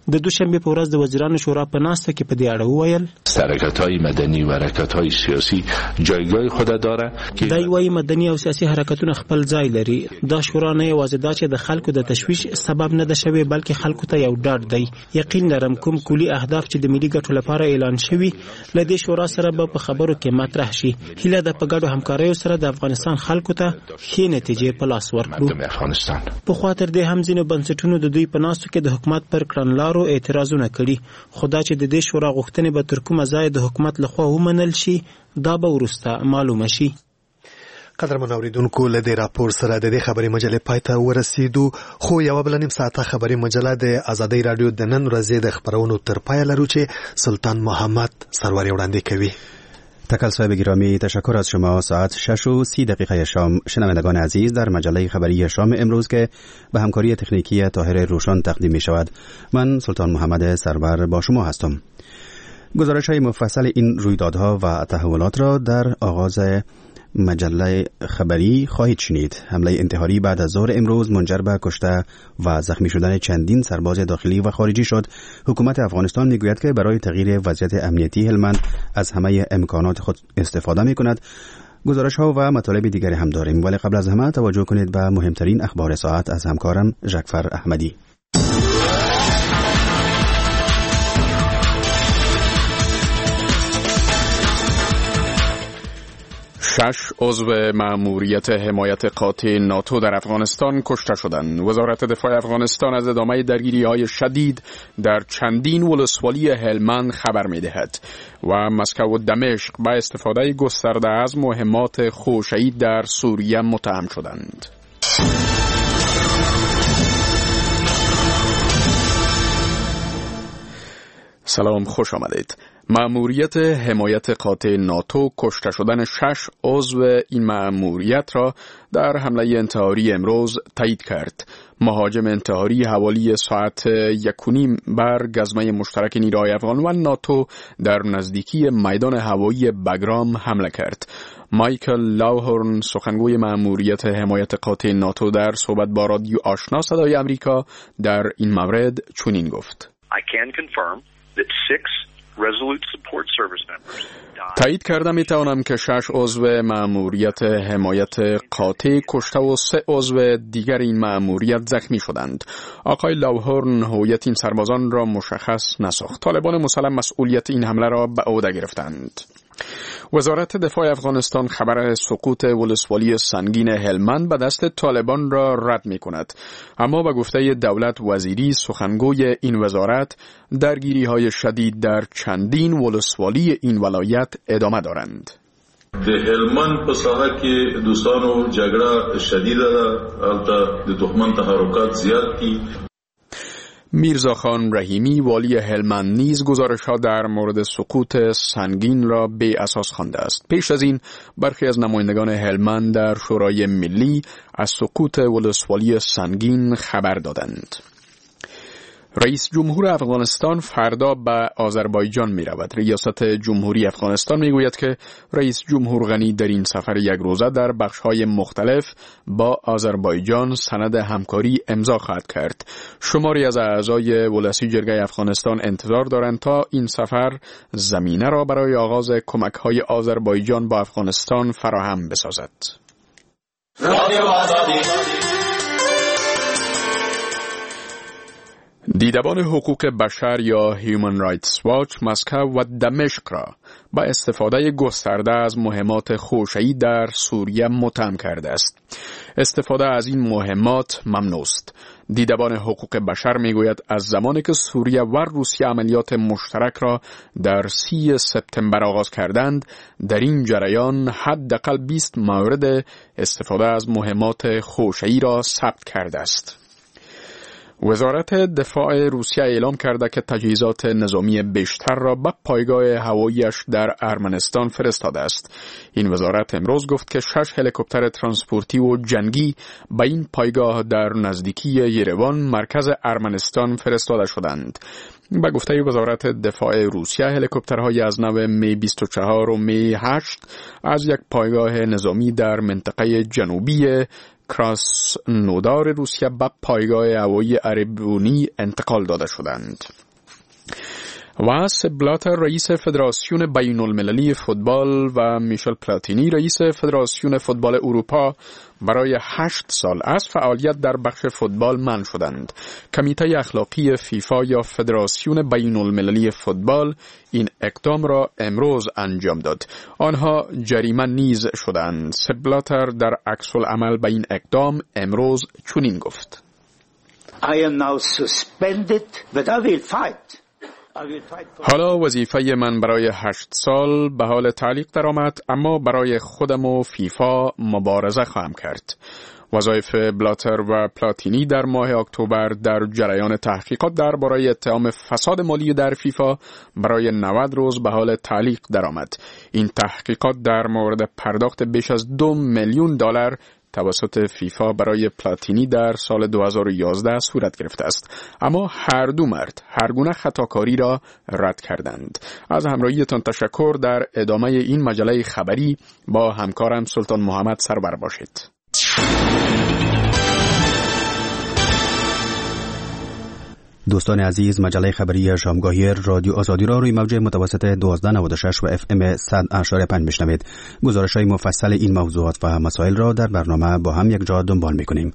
د دوشنبه په ورځ د وزیرانو شورا په ناسته کې په دې اړه وویل حرکت‌های مدنی و حرکت‌های سیاسی جایگاه خود داره که دا یوه مدني او سیاسي حرکتونه خپل ځای لري. دا شورا نه یوازې دا چې د خلکو د تشویش سبب نه ده شوی بلکې خلکو ته یو ډاډ دی. یقین لرم کوم کلی اهداف چې د ملي ګټو لپاره اعلان شوي له دې شورا سره به په خبرو کې مطرح شي. هیله ده په ګډو همکاریو سره د افغانستان خلکو ته ښې نتیجې په لاس ورکړو. په خوا تر دې هم ځینو بنسټونو د دوی په ناستو کې د حکومت پر کړنلارو اعتراضونه کړي، خو دا چې د دې شورا غوښتنې به تر کومه ځایه د حکومت لخوا ومنل شي دا به وروسته معلومه شي. قدرمن اوریدونکو له دې راپور سره د دې خبري مجلې پای ته ورسیدو، خو یو بل نیم ساعته خبري مجله د آزادۍ رادیو د نن ورځې د خبرونو تر پای لرو چې سلطان محمد سروری وړاندې کوي. تکل صاحب گرامی، تشکر از شما. ساعت 6:30 شام. شنوندگان عزیز، در مجله خبری شام امروز که به همکاری تکنیکی طاهر روشن تقدیم می شود، من سلطان محمد سرور با شما هستم. گزارش‌های مفصل این رویدادها و تحولات را در آغاز مجله خبری خواهید شنید. حمله انتحاری بعد از ظهر امروز منجر به کشته و زخمی شدن چندین سرباز داخلی و خارجی شد. حکومت افغانستان میگوید که برای تغییر وضعیت امنیتی هلمند از همه امکانات خود استفاده میکند. گزارش ها و مطالب دیگری هم داریم، ولی قبل از همه توجه کنید به مهمترین اخبار ساعت از همکارم ژکفر احمدی. 6 عضو مأموریت حمایت قاطع ناتو در افغانستان کشته شدند. وزارت دفاع افغانستان از ادامه درگیری‌های شدید در چندین ولسوالی هلمند خبر می‌دهد و مسکو و دمشق با استفاده گسترده از مهمات خوشه‌ای در سوریه متهم شدند. سلام، خوش آمدید. مأموریت حمایت قاطع ناتو کشته شدن 6 عضو این مأموریت را در حمله انتحاری امروز تایید کرد. مهاجم انتحاری حوالی ساعت 1:30 بر گزمه مشترک نیروهای افغان و ناتو در نزدیکی میدان هوایی بگرام حمله کرد. مایکل لاوهورن، سخنگوی مأموریت حمایت قاطع ناتو، در صحبت با رادیو آشنا صدای امریکا در این مورد چنین گفت: تایید کرده می توانم که 6 عضو مأموریت حمایت قاطع کشته و 3 عضو دیگر این مأموریت زخمی شدند. آقای لاوهورن هویت این سربازان را مشخص نساخت. طالبان مسلم مسئولیت این حمله را به عهده گرفتند. وزارت دفاع افغانستان خبر سقوط ولسوالی سنگین هلمند به دست طالبان را رد می کند. اما به گفته دولت وزیری، سخنگوی این وزارت، درگیری‌های شدید در چندین ولسوالی این ولایت ادامه دارند. د هلمند په ساحه کې دوستانو جګړه شدیده ده، البته د دښمن تحرکات زیات دي. میرزا خان رحیمی، والی هلمند، نیز گزارش‌ها در مورد سقوط سنگین را بی اساس خوانده است. پیش از این برخی از نمایندگان هلمند در شورای ملی از سقوط ولسوالی سنگین خبر دادند. رئیس جمهور افغانستان فردا به آذربایجان می رود. ریاست جمهوری افغانستان می گوید که رئیس جمهور غنی در این سفر یک روزه در بخش‌های مختلف با آذربایجان سند همکاری امضا خواهد کرد. شماری از اعضای ولسی جرگه افغانستان انتظار دارند تا این سفر زمینه را برای آغاز کمک‌های آذربایجان با افغانستان فراهم بسازد. دیدبان حقوق بشر یا هیومن رایتس واچ مسکو و دمشق را با استفاده گسترده از مهمات خوشه‌ای در سوریه متهم کرده است. استفاده از این مهمات ممنوع است. دیدبان حقوق بشر میگوید از زمانی که سوریه و روسیه عملیات مشترک را در 30 سپتامبر آغاز کردند، در این جریان حداقل 20 مورد استفاده از مهمات خوشه‌ای را ثبت کرده است. وزارت دفاع روسیه اعلام کرده که تجهیزات نظامی بیشتر را به پایگاه هواییش در ارمنستان فرستاده است. این وزارت امروز گفت که 6 هلیکوپتر ترانسپورتی و جنگی به این پایگاه در نزدیکی یروان، مرکز ارمنستان، فرستاده شدند. به گفته وزارت دفاع روسیه، هلیکوپترهای از نوع می 24 و می 8 از یک پایگاه نظامی در منطقه جنوبی کراسنودار روسیه به پایگاه هوایی اربونی انتقال داده شدند. و سپ بلاتر رئیس فدراسیون بین المللی فوتبال و میشل پلاتینی رئیس فدراسیون فوتبال اروپا برای 8 سال از فعالیت در بخش فوتبال منع شدند. کمیته اخلاقی فیفا یا فدراسیون بین المللی فوتبال این اقدام را امروز انجام داد. آنها جریمه نیز شدند. سپ بلاتر در عکس العمل به این اقدام امروز چنین گفت: I am now suspended, but I will fight. حالا وظیفه من برای 8 سال به حال تعلیق درآمد، اما برای خودم و فیفا مبارزه خواهم کرد. وظایف بلاتر و پلاتینی در ماه اکتبر در جریان تحقیقات درباره اتهام فساد مالی در فیفا برای 90 روز به حال تعلیق درآمد. این تحقیقات در مورد پرداخت بیش از 2 میلیون دلار توسط فیفا برای پلاتینی در سال 2011 صورت گرفته است، اما هر دو مرد هر گونه خطاکاری را رد کردند. از همراهیتان تشکر. در ادامه این مجله خبری با همکارم سلطان محمد سرور باشید. دوستان عزیز، مجله خبری شامگاهی رادیو آزادی را روی موج متوسط 1296 و FM 100.5 میشنوید. گزارش‌های مفصل این موضوعات و مسائل را در برنامه با هم یک جا دنبال می‌کنیم.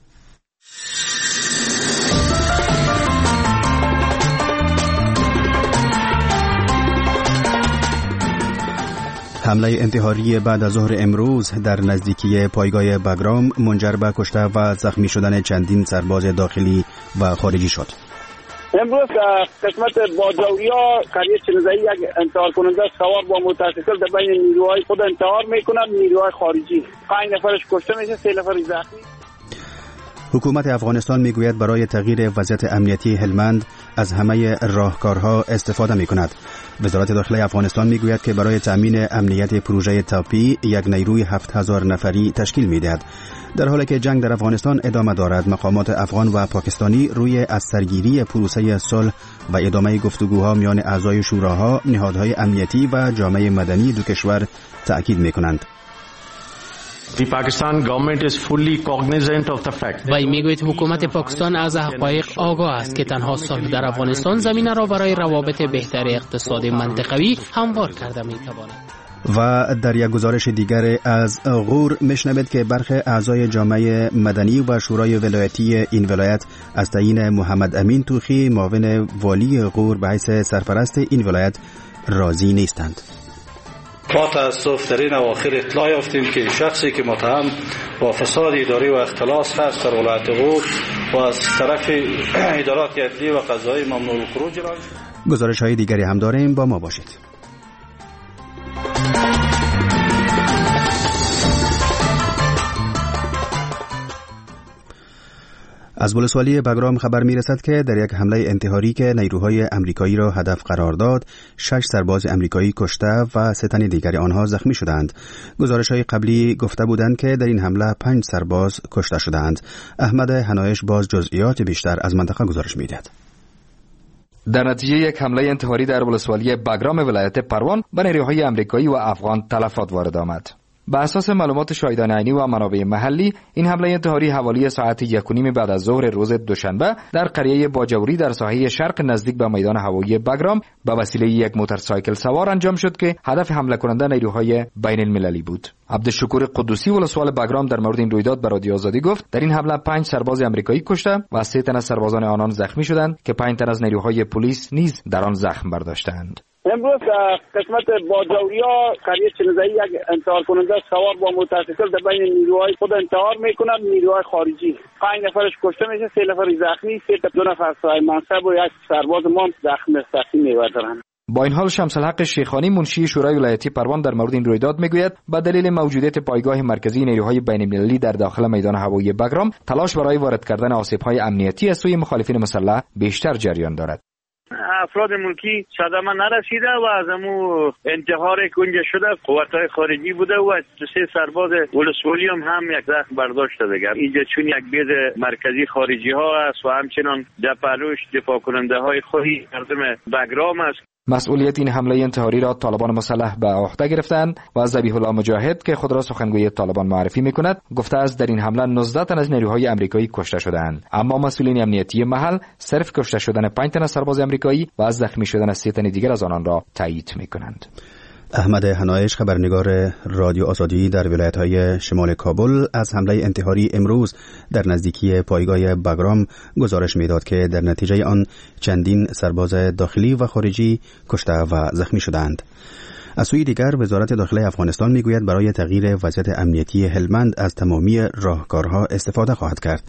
حمله انتحاری بعد از ظهر امروز در نزدیکی پایگاه بگرام منجر به کشته و زخمی شدن چندین سرباز داخلی و خارجی شد. امروز قسمت باجوریا قریه چنزایی یک انتحار کننده سوار با موتورسیکل در بین نیروهای خود انتحار میکنند. نیروهای خارجی 5 نفرش کشته میشه، 3 نفر زخمی. حکومت افغانستان میگوید برای تغییر وضعیت امنیتی هلمند از همه راهکارها استفاده میکند. وزارت داخلی افغانستان میگوید که برای تامین امنیت پروژه تاپی یک نیروی 7000 نفری تشکیل میدهد. در حالی که جنگ در افغانستان ادامه دارد، مقامات افغان و پاکستانی روی از سرگیری پروسه صلح و ادامه گفتگوها میان اعضای شوراها، نهادهای امنیتی و جامعه مدنی دو کشور تأکید میکنند. The Pakistan government is fully cognizant of the fact. وی میگوید حکومت پاکستان از حقایق آگاه است که تنها صلح در افغانستان زمینه را برای روابط بهتر اقتصادی منطقوی هموار کرده میتواند. و در یک گزارش دیگر از غور میشنوید که برخی اعضای جامعه مدنی و شورای ولایتی این ولایت از تعیین محمد امین توخی معاون والی غور به حیث سرپرست این ولایت راضی نیستند. ما تاسف در این اواخر اطلاع یافتیم که شخصی که متهم با فساد اداری و اختلاس هست در ولایت غور و از طرف ادارات عدلی و قضایی ممنوع الخروج را. گزارش های دیگری هم داریم، با ما باشید. از ولسوالی بگرام خبر می‌رسد که در یک حمله انتحاری که نیروهای امریکایی را هدف قرار داد، 6 سرباز امریکایی کشته و 3 تن دیگر آنها زخمی شدند. گزارش‌های قبلی گفته بودند که در این حمله 5 سرباز کشته شدند. احمد حنایش باز جزئیات بیشتر از منطقه گزارش می‌دهد. در نتیجه یک حمله انتحاری در ولسوالی بگرام ولایت پروان به نیروهای امریکایی و افغان تلفات وارد آمد. به اساس معلومات شاهدان عینی و منابع محلی، این حمله انتحاری حوالی ساعت 1:30 بعد از ظهر روز دوشنبه در قریه باجوری در ساحه شرق نزدیک به میدان هوایی بگرام به وسیله یک موتورسایکل سوار انجام شد که هدف حمله کننده نیروهای بین المللی بود. عبدالشکور قدوسی ولسوال بگرام در مورد این رویداد به رادیو آزادی گفت در این حمله 5 سرباز امریکایی کشته و 3 تن از سربازان آنان زخمی شدند که 5 تن از نیروهای پلیس نیز در آن زخم برداشتند. امروز قسمت باجوریا قریه چنزایی یک انتحار کننده سوار با موتورسیکل در بین نیروهای خود انتحار میکنند. نیروهای خارجی 5 نفرش کشته میشه، 3 نفر زخمی، 2 نفر صاحب منصب و 1 سرباز ما زخم سختی می‌بردند. با این حال شمس الحق شیخانی منشی شورای ولایتی پروان در مورد این رویداد میگوید به دلیل موجودیت پایگاه مرکزی نیروهای بین المللی در داخل میدان هوایی بگرام، تلاش برای وارد کردن آسیب‌های امنیتی از سوی مخالفین مسلح بیشتر جریان دارد. افراد ملکی صدمه نرسیده و از امو انتحار کنجه شده قوت‌های خارجی بوده و 3 سرباز ولسوالی هم یک زخم برداشته دیگر. اینجا چون یک بیز مرکزی خارجی ها است و همچنان در پهلوش دفاع کننده های خودی مردم بگرام است. مسئولیت این حمله انتحاری را طالبان مسلح به عهده گرفتند و ذبیح الله مجاهد که خود را سخنگوی طالبان معرفی می‌کند گفته است در این حمله 19 تن از نیروهای آمریکایی کشته شدند، اما مسئولین امنیتی محل صرف کشته شدن 5 تن از سرباز آمریکایی و از زخمی شدن 3 تن دیگر از آنان را تایید می‌کنند. احمد حنایش خبرنگار رادیو آزادی در ولایت‌های شمال کابل از حمله انتحاری امروز در نزدیکی پایگاه باگرام گزارش می‌داد که در نتیجه آن چندین سرباز داخلی و خارجی کشته و زخمی شدند. از سوی دیگر وزارت داخلی افغانستان میگوید برای تغییر وضعیت امنیتی هلمند از تمامی راهکارها استفاده خواهد کرد.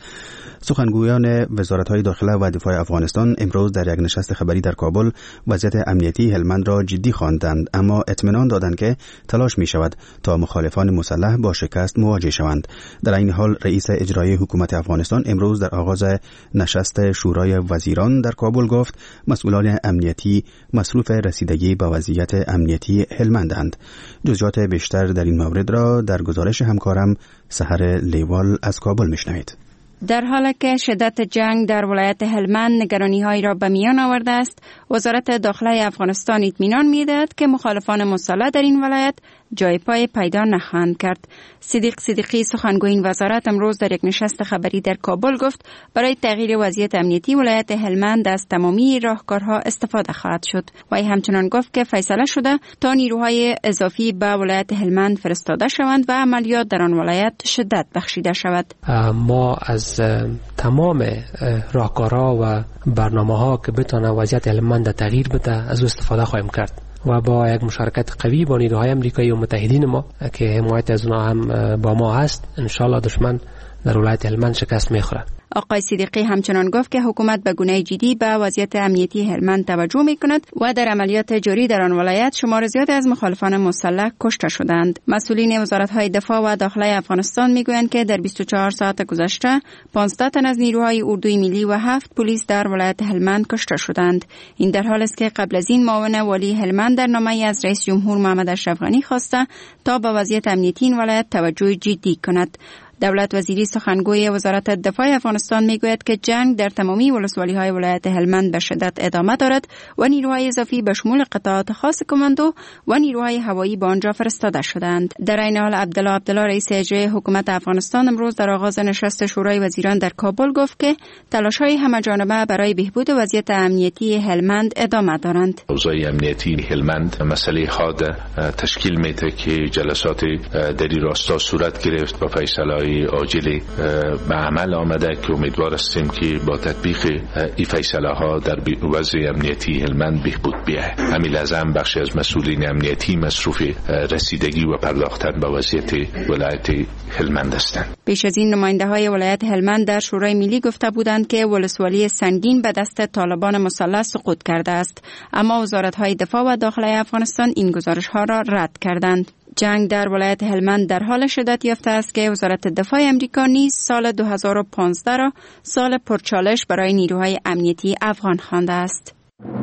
سخنگویان وزارت‌های داخله و دفاع افغانستان امروز در یک نشست خبری در کابل وضعیت امنیتی هلمند را جدی خواندند، اما اطمینان دادند که تلاش می‌شود تا مخالفان مسلح با شکست مواجه شوند. در این حال رئیس اجرایی حکومت افغانستان امروز در آغاز نشست شورای وزیران در کابل گفت مسئولان امنیتی مصروف رسیدگی به وضعیت امنیتی هلمندند. جزئیات بیشتر در این مورد را در گزارش همکارم سحر لیوال از کابل میشنوید. در حالی که شدت جنگ در ولایت هلمند نگرانی‌هایی را به میان آورده است، وزارت داخله افغانستان اطمینان می‌دهد که مخالفان مسلح در این ولایت جای پای پیدا نخواهند کرد. صدیق صدیقی سخنگوی این وزارت امروز در یک نشست خبری در کابل گفت برای تغییر وضعیت امنیتی ولایت هلمند از تمامی راهکارها استفاده خواهد شد. وی همچنان گفت که فیصله شده تا نیروهای اضافی به ولایت هلمند فرستاده شوند و عملیات در آن ولایت شدت بخشیده شود. ما از تمام راهکارها و برنامه‌ها که بتونه وضعیت هلمند تغییر بده از استفاده خواهیم کرد و با یک مشارکت قوی با نیروهای آمریکایی و متحدین ما که حمایت از اونها هم با ما هست، انشالله دشمن در ولایت هلمند شکست میخوره. آقای صدیقی همچنان گفت که حکومت به گونه جدی به وضعیت امنیتی هلمند توجه میکند و در عملیات جاری در آن ولایت شمار زیادی از مخالفان مسلح کشته شدند. مسئولین وزارت‌های دفاع و داخله افغانستان میگویند که در 24 ساعت گذشته 15 تن از نیروهای اردوی ملی و 7 پلیس در ولایت هلمند کشته شدند. این در حالی است که قبل از این معاون والی هلمند در نامه‌ای از رئیس جمهور محمد اشرف غنی خواسته تا به وضعیت امنیتی این ولایت توجه جدی کند. دولت وزیری سخنگوی وزارت دفاع افغانستان میگوید که جنگ در تمامی ولسوالی‌های ولایت هلمند به شدت ادامه دارد و نیروهای اضافی به شمول قطعات خاص کماندو و نیروهای هوایی به آنجا فرستاده شدند. در این حال عبدالله رئیس اجرایی حکومت افغانستان امروز در آغاز نشست شورای وزیران در کابل گفت که تلاش‌های همه‌جانبه برای بهبود وضعیت امنیتی هلمند ادامه دارند. اوضاع امنیتی هلمند مسئله خود تشکیل میده که جلسات در این راستا صورت گرفت و فیصله عاجل به عمل آمده که امیدوار هستیم که با تطبیق این فیصله ها در وضع امنیتی هلمند بهبود بیاید. همین لازم بخشی از مسئولین امنیتی مصروف رسیدگی و پرداختن به وضعیت ولایت هلمند هستند. پیش از این نماینده‌های ولایت هلمند در شورای ملی گفته بودند که ولسوالی سنگین به دست طالبان مسلح سقوط کرده است، اما وزارت‌های دفاع و داخله افغانستان این گزارش‌ها را رد کردند. جنگ در ولایت هلمند در حال شدت یافته است که وزارت دفاع امریکا نیز سال 2015 را سال پرچالش برای نیروهای امنیتی افغان خوانده است.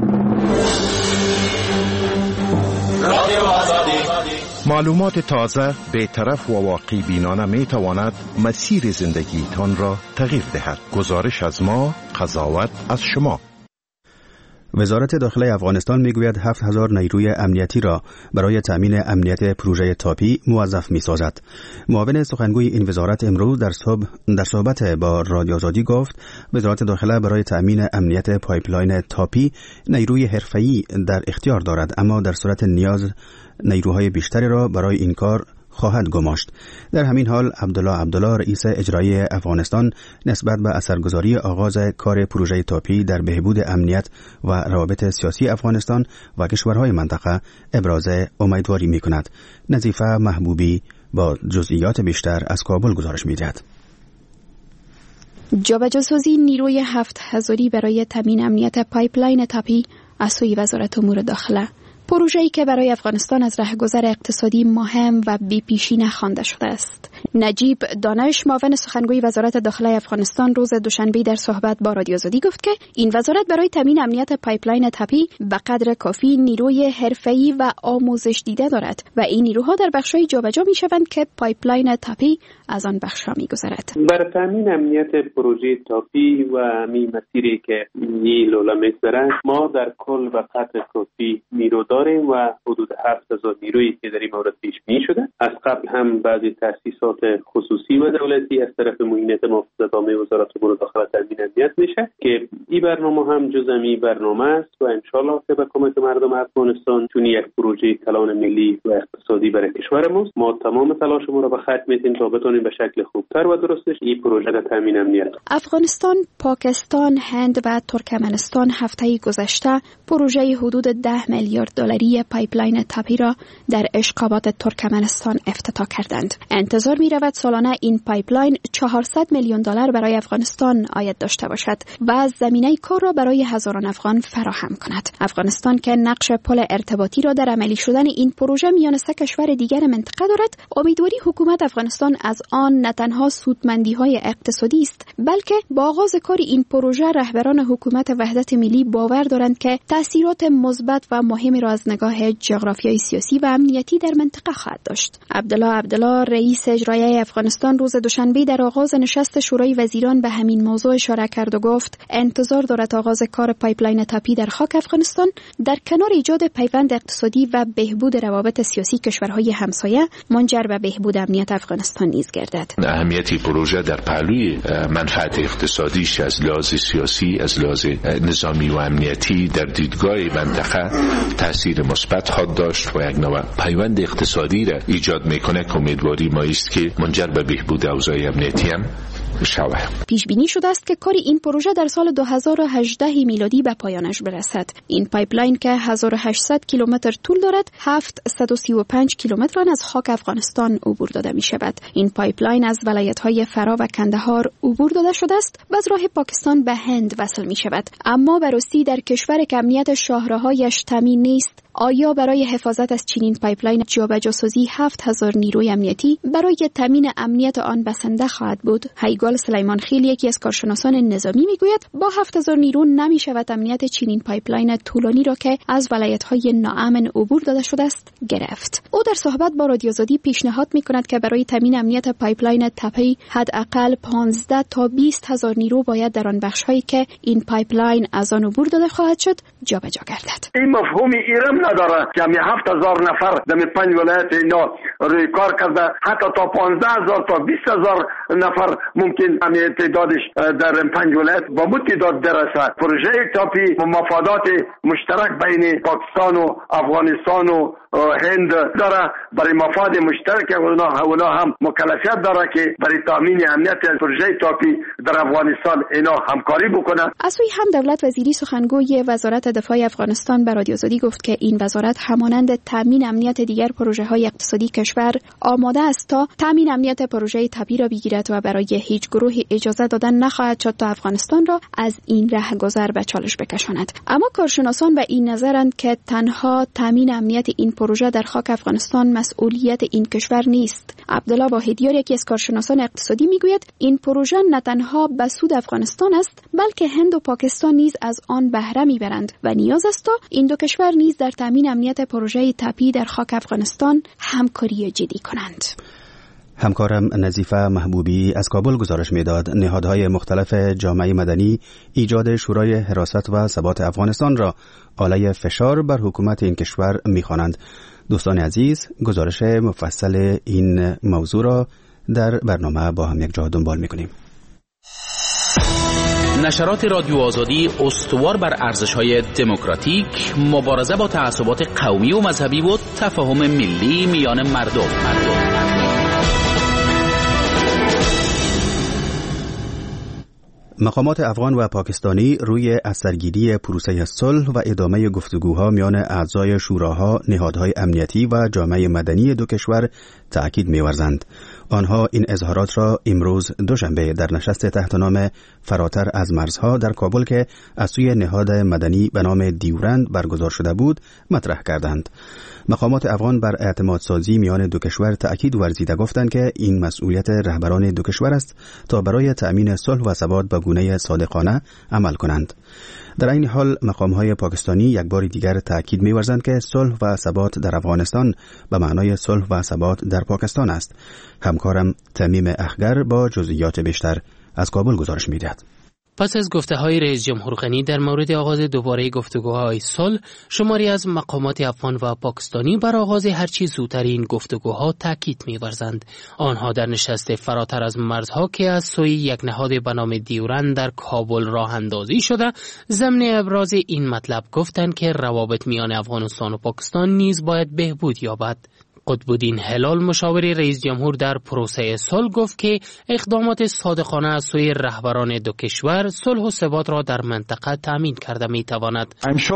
معلومات تازه، بی‌طرف و واقع بینانه می تواند مسیر زندگیتان را تغییر دهد. گزارش از ما، قضاوت از شما. وزارت داخله افغانستان میگوید 7000 نیروی امنیتی را برای تامین امنیت پروژه تاپی موظف می‌سازد. معاون سخنگوی این وزارت امروز در صحبت با رادیو آزادی گفت وزارت داخله برای تامین امنیت پایپلاین تاپی نیروی حرفه‌ای در اختیار دارد، اما در صورت نیاز نیروهای بیشتری را برای این کار خواهد گماشت. در همین حال عبدالله رئیس اجرایی افغانستان نسبت به اثرگذاری آغاز کار پروژه تاپی در بهبود امنیت و روابط سیاسی افغانستان و کشورهای منطقه ابراز امیدواری می‌کند. نظیفه محبوبی با جزئیات بیشتر از کابل گزارش می‌دهد. جابجاسازی نیروی 7000 برای تامین امنیت پایپلاین تاپی از سوی وزارت امور داخله پروژه‌ای که برای افغانستان از رهگذر اقتصادی مهم و بی‌پیشی خوانده شده است. نجیب دانش، معاون سخنگوی وزارت داخلی افغانستان، روز دوشنبه در صحبت با رادیو آزادی گفت که این وزارت برای تامین امنیت پایپلاین تپی به قدر کافی نیروی حرفه‌ای و آموزش دیده دارد و این نیروها در بخش‌های جابجا می‌شوند که پایپلاین تپی از آن بخش‌ها می‌گذرد. برای تامین امنیت پروژه تپی و همین مسیری که نیلولا می‌گذرد، ما در کل به قدر کافی نیرو داریم و حدود 7000 نیرویی که در این مورد پیش بینی شده. از قبل هم بعضی تأسیسات خصوصی و دولتی از طرف معینات محافظت عامه وزارت امور داخله تامین امنیت میشه که این برنامه هم جزء این برنامه است و ان شاءالله که به کمک مردم افغانستان چون یک پروژه کلان ملی و اقتصادی برای کشورمون ما تمام تلاشمون را به خط میتیم تا بتونیم به شکل خوبتر و درستش این پروژه را تامین امنیت. افغانستان، پاکستان، هند و ترکمنستان هفته گذشته پروژه حدود 10 میلیارد دلاری پایپلاین تپی را در اشقابات ترکمنستان افتتاح کردند. انتظار می رود سالانه این پایپلاین 400 میلیون دلار برای افغانستان عاید داشته باشد و زمینه کار را برای هزاران افغان فراهم کند. افغانستان که نقش پل ارتباطی را در عملی شدن این پروژه میان سه کشور دیگر منطقه دارد، امیدواری حکومت افغانستان از آن نه تنها سودمندی‌های اقتصادی است، بلکه با آغاز کار این پروژه رهبران حکومت وحدت ملی باور دارند که تأثیرات مثبت و مهمی را از نگاه جغرافیایی، سیاسی و امنیتی در منطقه خواهد داشت. عبدالله رئیس اجرایی افغانستان روز دوشنبه در آغاز نشست شورای وزیران به همین موضوع اشاره کرد و گفت انتظار دارد آغاز کار پایپلاین تپی در خاک افغانستان در کنار ایجاد پیوند اقتصادی و بهبود روابط سیاسی کشورهای همسایه منجر به بهبود امنیت افغانستان نیز گردد. اهمیت پروژه در پهلوی منفعت اقتصادیش از لحاظ سیاسی، از لحاظ نظامی و امنیتی در دیدگاه منطقه تاثیر مثبت خواهد داشت و یک نوع پیوند اقتصادی را ایجاد میکنه که امیدواری ما است که منجر به بهبود اوضاع امنیتی هم شود. پیش بینی شده است که کار این پروژه در سال 2018 میلادی به پایانش برسد. این پایپلاین که 1800 کیلومتر طول دارد، 735 کیلومتر آن از خاک افغانستان عبور داده می شود. این پایپلاین از ولایت‌های فرا و کندهار عبور داده شده است و از راه پاکستان به هند وصل می شود. اما بررسی در کشور که امنیت شاهراهایش تامین نیست، آیا برای حفاظت از چنین پایپلاین جابجاسازی 7000 نیروی امنیتی برای تامین امنیت آن بسنده خواهد بود؟ هیگال سلیمان خیل، یکی از کارشناسان نظامی، میگوید با 7000 نیرو نمی شود امنیت چنین پایپلاین طولانی را که از ولایت‌های ناامن عبور داده شده است گرفت. او در صحبت با رادیو آزادی پیشنهاد می‌کند که برای تامین امنیت پایپلاین تپی حداقل 15 تا 20000 نیرو باید در آن بخش‌هایی که این پایپلاین از آن عبور داده خواهد شد جابجا گردد. این مفهوم ایران نداره که همی 7000 نفر در 5 ولایت اینا روی کار کرده، حتی تا 15000 تا 20000 نفر ممکن همی تعدادش در 5 ولایت با تعداد درسه. پروژه تاپی مفادات مشترک بین پاکستان و افغانستان و هند داره، برای مفاد مشترک اونا هم مکلفیت داره که برای تامین امنیت پروژه تاپی در افغانستان اینا همکاری بکنه. از سوی هم دولت وزیری سخنگوی وزارت دفاع افغانستان به رادیو آزادی گفت که این وزارت همانند تامین امنیت دیگر پروژه‌های اقتصادی کشور آماده است تا تامین امنیت پروژه تپی را بگیرد و برای هیچ گروهی اجازه دادن نخواهد شد تا افغانستان را از این رهگذر به چالش بکشاند. اما کارشناسان به این نظرند که تنها تامین امنیت این پروژه در خاک افغانستان مسئولیت این کشور نیست. عبدالله واحدیار، یکی از کارشناسان اقتصادی، میگوید این پروژه نه تنها به سود افغانستان است بلکه هند و پاکستان نیز از آن بهره میبرند و نیاز است تا این دو کشور نیز در تامین امنیت پروژه تپی در خاک افغانستان همکاری جدی کنند. همکارم نظیفه محبوبی از کابل گزارش میداد نهادهای مختلف جامعه مدنی ایجاد شورای حراست و ثبات افغانستان را آله فشار بر حکومت این کشور می‌خوانند. دوستان عزیز، گزارش مفصل این موضوع را در برنامه با هم یک جا دنبال می‌کنیم. نشرات رادیو آزادی استوار بر ارزش‌های دموکراتیک، مبارزه با تعصبات قومی و مذهبی و تفاهم ملی میان مردم. مقامات افغان و پاکستانی روی اثرگیری پروسه صلح و ادامه گفتگوها میان اعضای شوراها، نهادهای امنیتی و جامعه مدنی دو کشور تأکید می‌ورزند. آنها این اظهارات را امروز دوشنبه در نشست تحت نام فراتر از مرزها در کابل که از سوی نهاد مدنی به نام دیورند برگزار شده بود مطرح کردند. مقامات افغان بر اعتماد سازی میان دو کشور تأکید ورزیده گفتند که این مسئولیت رهبران دو کشور است تا برای تأمین صلح و ثبات به گونه صادقانه عمل کنند. در این حال مقام‌های پاکستانی یک بار دیگر تأکید می‌ورزند که صلح و ثبات در افغانستان به معنای صلح و ثبات در پاکستان است. همکارم تمیم اخگر با جزئیات بیشتر از کابل گزارش می‌دهد. پس از گفته‌های رئیس جمهور غنی در مورد آغاز دوباره گفتگوهای صلح، شماری از مقامات افغان و پاکستانی بر آغاز هرچی زودتر این گفتگوها تاکید می‌ورزند. آنها در نشست فراتر از مرزها که از سوی یک نهاد به نام دیورند در کابل راه اندازی شده، ضمن ابراز این مطلب گفتند که روابط میان افغانستان و پاکستان نیز باید بهبود یابد. قطب‌الدین هلال مشاور رئیس جمهور در پروسه صلح گفت که اقدامات صادقانه از سوی رهبران دو کشور صلح و ثبات را در منطقه تامین کرده می‌تواند.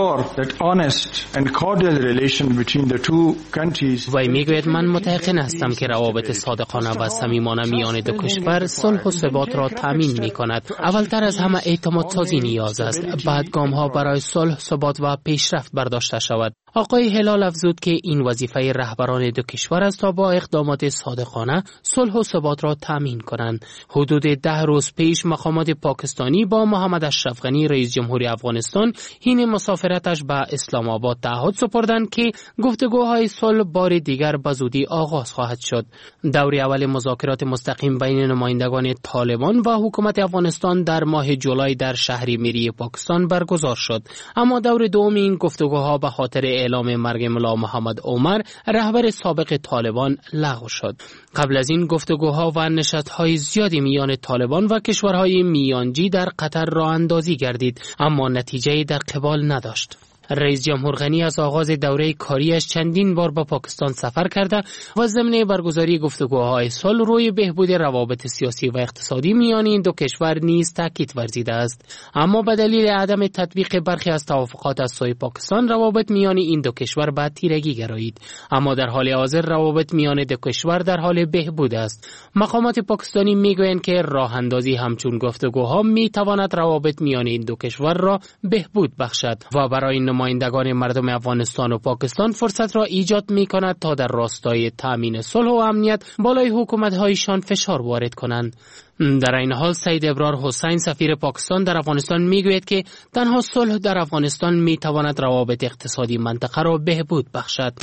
وی میگوید من متيقن هستم که روابط صادقانه و صمیمانه میان دو کشور صلح و ثبات را تامین می‌کند. اولتر از همه اعتماد سازی نیاز است، بعد گام‌ها برای صلح، ثبات و پیشرفت برداشته شود. آقای هلال افزود که این وظیفه رهبران دو کشور است تا با اقدامات صادقانه صلح و ثبات را تامین کنند. حدود 10 روز پیش مقامات پاکستانی با محمد اشرف غنی رئیس جمهوری افغانستان حین مسافرتش به اسلام آباد تعهد سپردند که گفتگوهای صلح بار دیگر به زودی آغاز خواهد شد. دور اول مذاکرات مستقیم بین نمایندگان طالبان و حکومت افغانستان در ماه جولای در شهر میری پاکستان برگزار شد، اما دور دوم این گفتگوها به خاطر اعلام مرگ ملا محمد عمر رهبر سابق طالبان لغو شد. قبل از این گفتگوها و نشست‌های زیادی میان طالبان و کشورهای میانجی در قطر راه اندازی گردید، اما نتیجه‌ای در قبال نداشت. رئیس جمهور غنی از آغاز دوره کاریش چندین بار به پاکستان سفر کرده و ضمن برگزاری گفتگوهای صلح روی بهبود روابط سیاسی و اقتصادی میان این دو کشور نیز تاکید ورزیده است، اما به دلیل عدم تطبیق برخی از توافقات از سوی پاکستان روابط میان این دو کشور به تیرگی گرایید. اما در حال حاضر روابط میان دو کشور در حال بهبود است. مقامات پاکستانی میگویند که راه اندازی همچون گفتگوها میتواند روابط میان این دو کشور را بهبود بخشد و برای نمایندگان مردم افغانستان و پاکستان فرصت را ایجاد می کند تا در راستای تامین صلح و امنیت بالای حکومت‌هایشان فشار وارد کنند. در این حال سید ابرار حسین سفیر پاکستان در افغانستان میگوید که تنها صلح در افغانستان میتواند روابط اقتصادی منطقه را بهبود بخشد.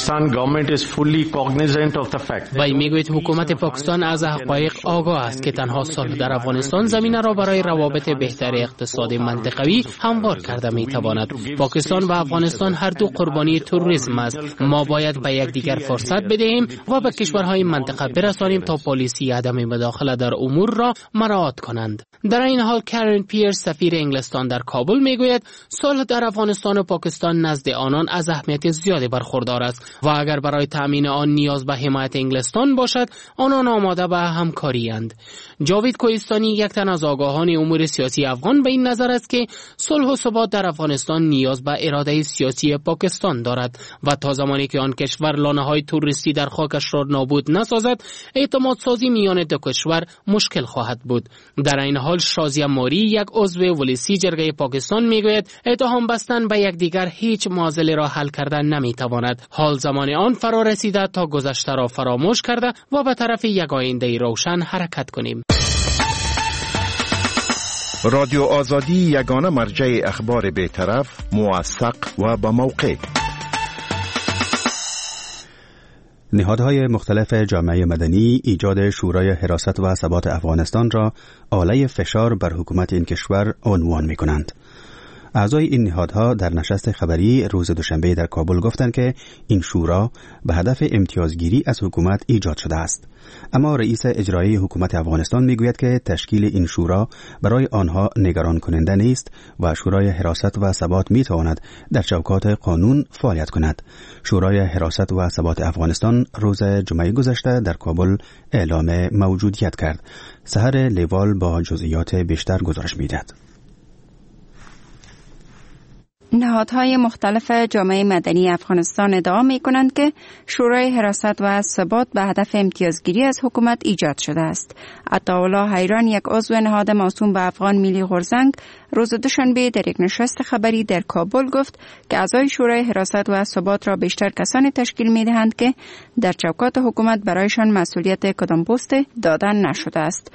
وی میگوید حکومت پاکستان از حقایق آگاه است که تنها صلح در افغانستان زمینه را برای روابط بهتر اقتصادی منطقوی هموار کرده میتواند. پاکستان و افغانستان هر دو قربانی تروریسم است. ما باید به یکدیگر فرصت بدهیم و به کشورهای منطقه برسانیم تا پالیسی عدم مداخله در امور را مراعات کنند. در این حال کارن پیرس سفیر انگلستان در کابل میگوید صلح در افغانستان و پاکستان نزد آنان از اهمیت زیادی برخوردار است و اگر برای تامین آن نیاز به حمایت انگلستان باشد آنان آماده به همکاری اند. جاوید کوهستانی یک تن از آگاهان امور سیاسی افغان به این نظر است که صلح و ثبات در افغانستان نیاز به اراده سیاسی پاکستان دارد و تا زمانی که آن کشور لانه‌های توریستی در خاکش را نابود نسازد اعتماد سازی میان دو کشور مشکل خواهد بود. در این حال شازیه ماری یک عضو ولیسی جرگه پاکستان میگوید اتهام بستن به یکدیگر هیچ معضله را حل کردن نمیتواند. حال زمان آن فرا رسیده تا گذشته را فراموش کرده و به طرف یک آینده روشن حرکت کنیم. رادیو آزادی یگانه مرجع اخبار بی‌طرف، موثق و با موقع. نهادهای مختلف جامعه مدنی ایجاد شورای حراست و ثبات افغانستان را آله فشار بر حکومت این کشور عنوان می کنند. اعضای این نهادها در نشست خبری روز دوشنبه در کابل گفتند که این شورا به هدف امتیازگیری از حکومت ایجاد شده است. اما رئیس اجرایی حکومت افغانستان میگوید که تشکیل این شورا برای آنها نگران کننده نیست و شورای حراست و ثبات میتواند در چوکات قانون فعالیت کند. شورای حراست و ثبات افغانستان روز جمعه گذشته در کابل اعلام موجودیت کرد. سحر لیوال با جزئیات بیشتر گزارش میدهد. نهادهای مختلف جامعه مدنی افغانستان ادعا می کنند که شورای حراست و ثبات به هدف امتیازگیری از حکومت ایجاد شده است. عطاالله حیران، یک عضو نهاد موسوم به افغان ملی غورزنگ، روز دوشنبه در یک نشست خبری در کابل گفت که اعضای شورای حراست و ثبات را بیشتر کسانی تشکیل می دهند که در چوکات حکومت برایشان مسئولیت کدام پست دادن نشده است.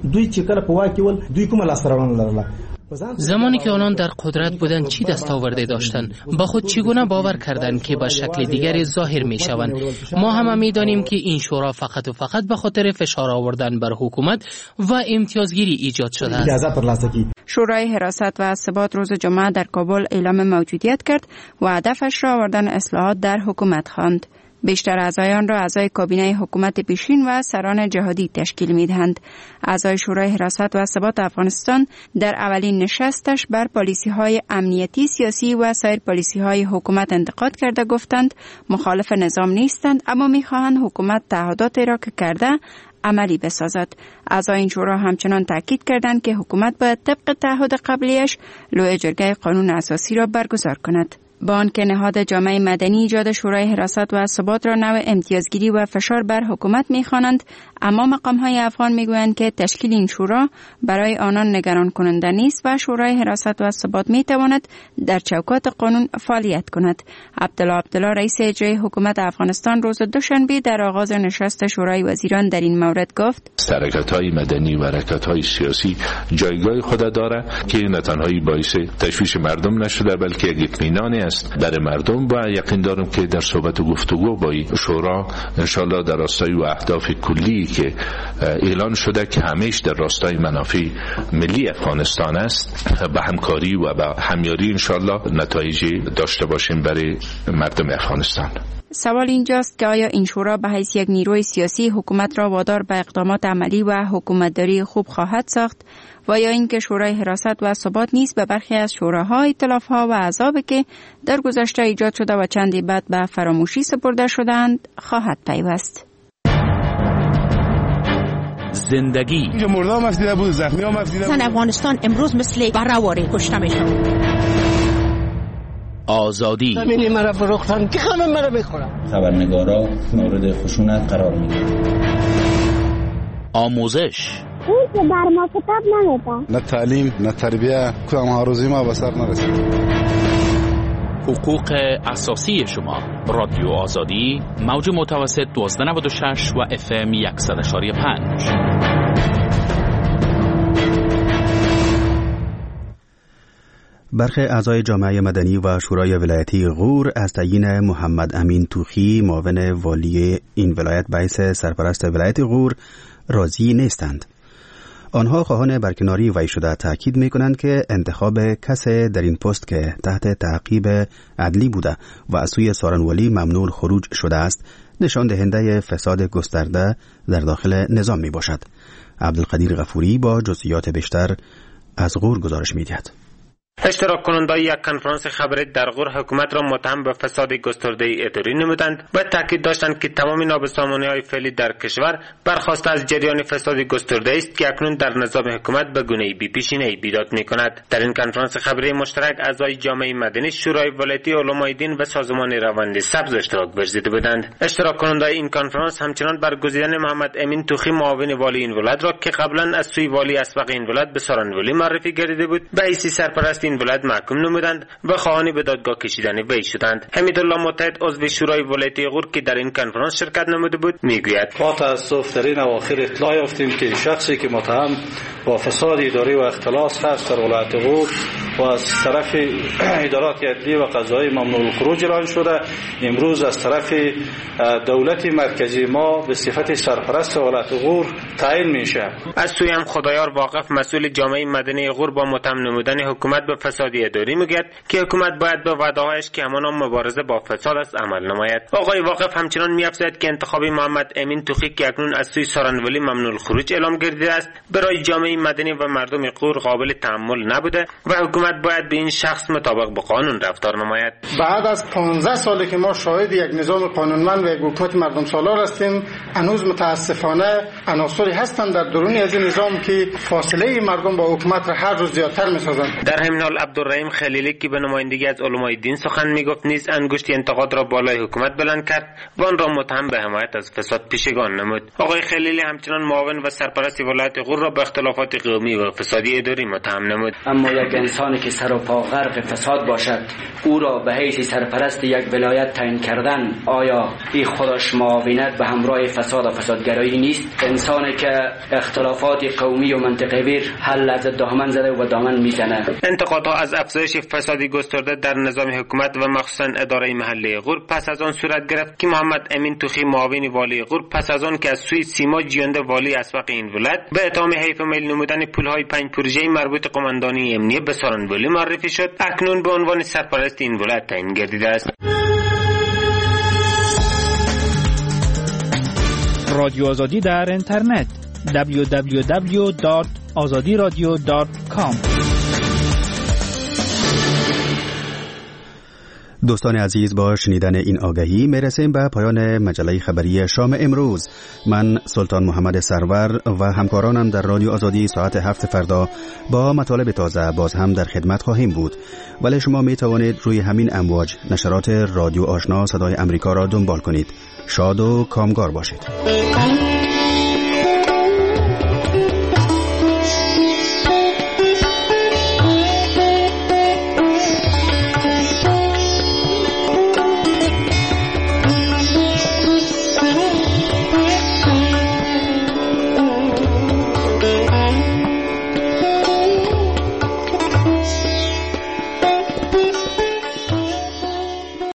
زمانی که آنان در قدرت بودند چی دستاورده داشتند؟ با خود چگونه باور کردند که به شکل دیگری ظاهر می شوند؟ ما هم می‌دانیم که این شورا فقط و فقط به خاطر فشار آوردن بر حکومت و امتیازگیری ایجاد شده است. شورای حراست و ثبات روز جمعه در کابل اعلام موجودیت کرد و هدفش را آوردن اصلاحات در حکومت خواند. بیشتر اعضایان را اعضای کابینه حکومت پیشین و سران جهادی تشکیل می‌دهند. اعضای شورای حراست و ثبات افغانستان در اولین نشستش بر پالیسی‌های امنیتی، سیاسی و سایر پالیسی‌های حکومت انتقاد کرده گفتند مخالف نظام نیستند، اما می‌خواهند حکومت تعهداتی را که کرده عملی بسازد. اعضای این شورا همچنان تاکید کردند که حکومت باید طبق تعهد قبلیش لوی جرگه قانون اساسی را برگزار کند. با آنکه نهاد جامعه مدنی ایجاد شورای حراست و ثبات را نوع امتیازگیری و فشار بر حکومت می‌خوانند، اما مقام‌های افغان می‌گویند که تشکیل این شورا برای آنان نگران کننده نیست و شورای حراست و ثبات می‌تواند در چوکات قانون فعالیت کند. عبدالله رئیس اجرایی حکومت افغانستان روز دوشنبه در آغاز نشست شورای وزیران در این مورد گفت: حرکت‌های مدنی و حرکت‌های سیاسی جایگاه خود دارد که نه تنها باعث تشویش مردم نشده بلکه یک اطمینانی در مردم و یقین دارم که در صحبت و گفتگو با شورا انشالله در راستای و اهداف کلی که اعلان شده که همیشه در راستای منافع ملی افغانستان است به همکاری و به همیاری انشالله نتایجی داشته باشیم برای مردم افغانستان. سوال اینجاست که آیا این شورا به حیث یک نیروی سیاسی حکومت را وادار به اقدامات عملی و حکومتداری خوب خواهد ساخت و یا اینکه شورای حراست و ثبات نیز به برخی از شوراها، ائتلاف‌ها و احزابی که در گذشته ایجاد شده و چندی بعد به فراموشی سپرده شدند خواهد پیوست. زندگی مردم مفیده بود، زخمی ها مفیده بود. افغانستان امروز مثل بره‌واره کشته میشن. آزادی همین مرا فروختن که همه مرا بخورن. خبرنگارا مورد خشونت قرار میگیرن. آموزش اون که بر ما کتاب نمیده. نه تعلیم نه تربیه کدام هاروزی ما به سر نرسید. حقوق اساسی شما. رادیو آزادی، موج متوسط 1296 و FM 100.5. برخی اعضای جامعه مدنی و شورای ولایتی غور از تعیین محمد امین توخی معاون والی این ولایت باعث سرپرست ولایت غور راضی نیستند. آنها خواهان برکناری وی شده تاکید می‌کنند که انتخاب کسی در این پست که تحت تعقیب عدلی بوده و از سوی سارنوالی ممنوع خروج شده است نشان دهنده فساد گسترده در داخل نظام میباشد. عبدالقدیر غفوری با جزئیات بیشتر از غور گزارش می‌دهد. اشتراک کنندگان یک کنفرانس خبری در غور حکومت را متهم به فساد گسترده اداری نمودند و تاکید داشتند که تمام نابسامانی‌های فعلی در کشور برخواسته از جریان فساد گسترده است که اکنون در نظام حکومت به گونه‌ای بی‌پیشینه‌ای بیداد می‌کند. در این کنفرانس خبری مشترک اعضای جامعه مدنی، شورای ولایتی علمای دین و سازمان روند سبز اشتراک ورزیده بودند. اشتراک کنندگان این کنفرانس همچنان برگزیدن محمد امین توخی معاون والی این ولایت را که قبلا از سوی والی اسبق این ولایت به سارنوالی معرفی گردیده بود به حیث سرپرست این ولایت محکوم نمودند و خواهان به دادگاه کشیدن وی شدند. حمیدالله متحد عضو شورای ولایتی غور که در این کنفرانس شرکت نموده بود میگوید: ما تأسف در این اواخر اطلاع یافتیم که شخصی که متهم با فساد اداری و اختلاس هست در ولایت غور و از طرف ادارات عدلی و قضایی ممنوع الخروج اعلان شده، امروز از طرف دولت مرکزی ما به صفت سرپرست ولایت غور تعیین میشه. از سوی هم خدایار واقف مسئول جامعه مدنی غور با متهم نمودن حکومت به فساد اداری میگوید که حکومت باید به وعده‌هایش که همانا مبارزه با فساد است عمل نماید. آقای واقف همچنان می‌افزاید که انتخاب محمد امین توخی که اکنون از سوی سارنوالی ممنوع الخروج اعلام گردیده است برای جامعه مدنی و مردم غور قابل تحمل نبوده و حکومت باید به این شخص مطابق با قانون رفتار نماید. بعد از 15 سالی که ما شاهد یک نظام قانونمند و یک حکومت مردم سالار هستیم، هنوز متاسفانه عناصری هستند در درون از این نظام که فاصله مردم با حکومت را هر روز زیادتر می‌سازند. در همین این حال عبدالرحیم خلیلی که به نمایندگی از علمای دین سخن میگفت نیز انگشت انتقاد را بالای حکومت بلند کرد و آن را متهم به حمایت از فساد پیشگان نمود. آقای خلیلی همچنان معاون و سرپرست ولایت غور را به اختلافات قومی و اقتصادی اداری متهم نمود. اما یک انسانی که سر و پا غرق فساد باشد، او را به حیث سرپرست یک ولایت تعیین کردن، آیا این خودش معاونت به همراه فساد و فسادگرایی نیست؟ انسانی که اختلافات قومی و منطقه‌وار حل از دامن زده و دامن میزنه. انتقادها از افزایش فسادی گسترده در نظام حکومت و مخصوصا اداره محلی غور پس از آن صورت گرفت که محمد امین توخی معاون والی غور پس از آن که از سوی سیما جیانده والی اسبق این ولایت به اتهام حیف میل نمودن پولهای 5 پروژه مربوط قماندانی امنیه به سارنبولی معرفی شد، اکنون به عنوان سرپرست این ولایت تعیین گردیده است. رادیو آزادی در اینترنت www.azadiradio.com. دوستان عزیز، با شنیدن این آگهی میرسیم به پایان مجله خبری شام امروز. من سلطان محمد سرور و همکارانم در رادیو آزادی ساعت 7 فردا با مطالب تازه باز هم در خدمت خواهیم بود، ولی شما می توانید روی همین امواج نشرات رادیو آشنا صدای امریکا را دنبال کنید. شاد و کامگار باشید.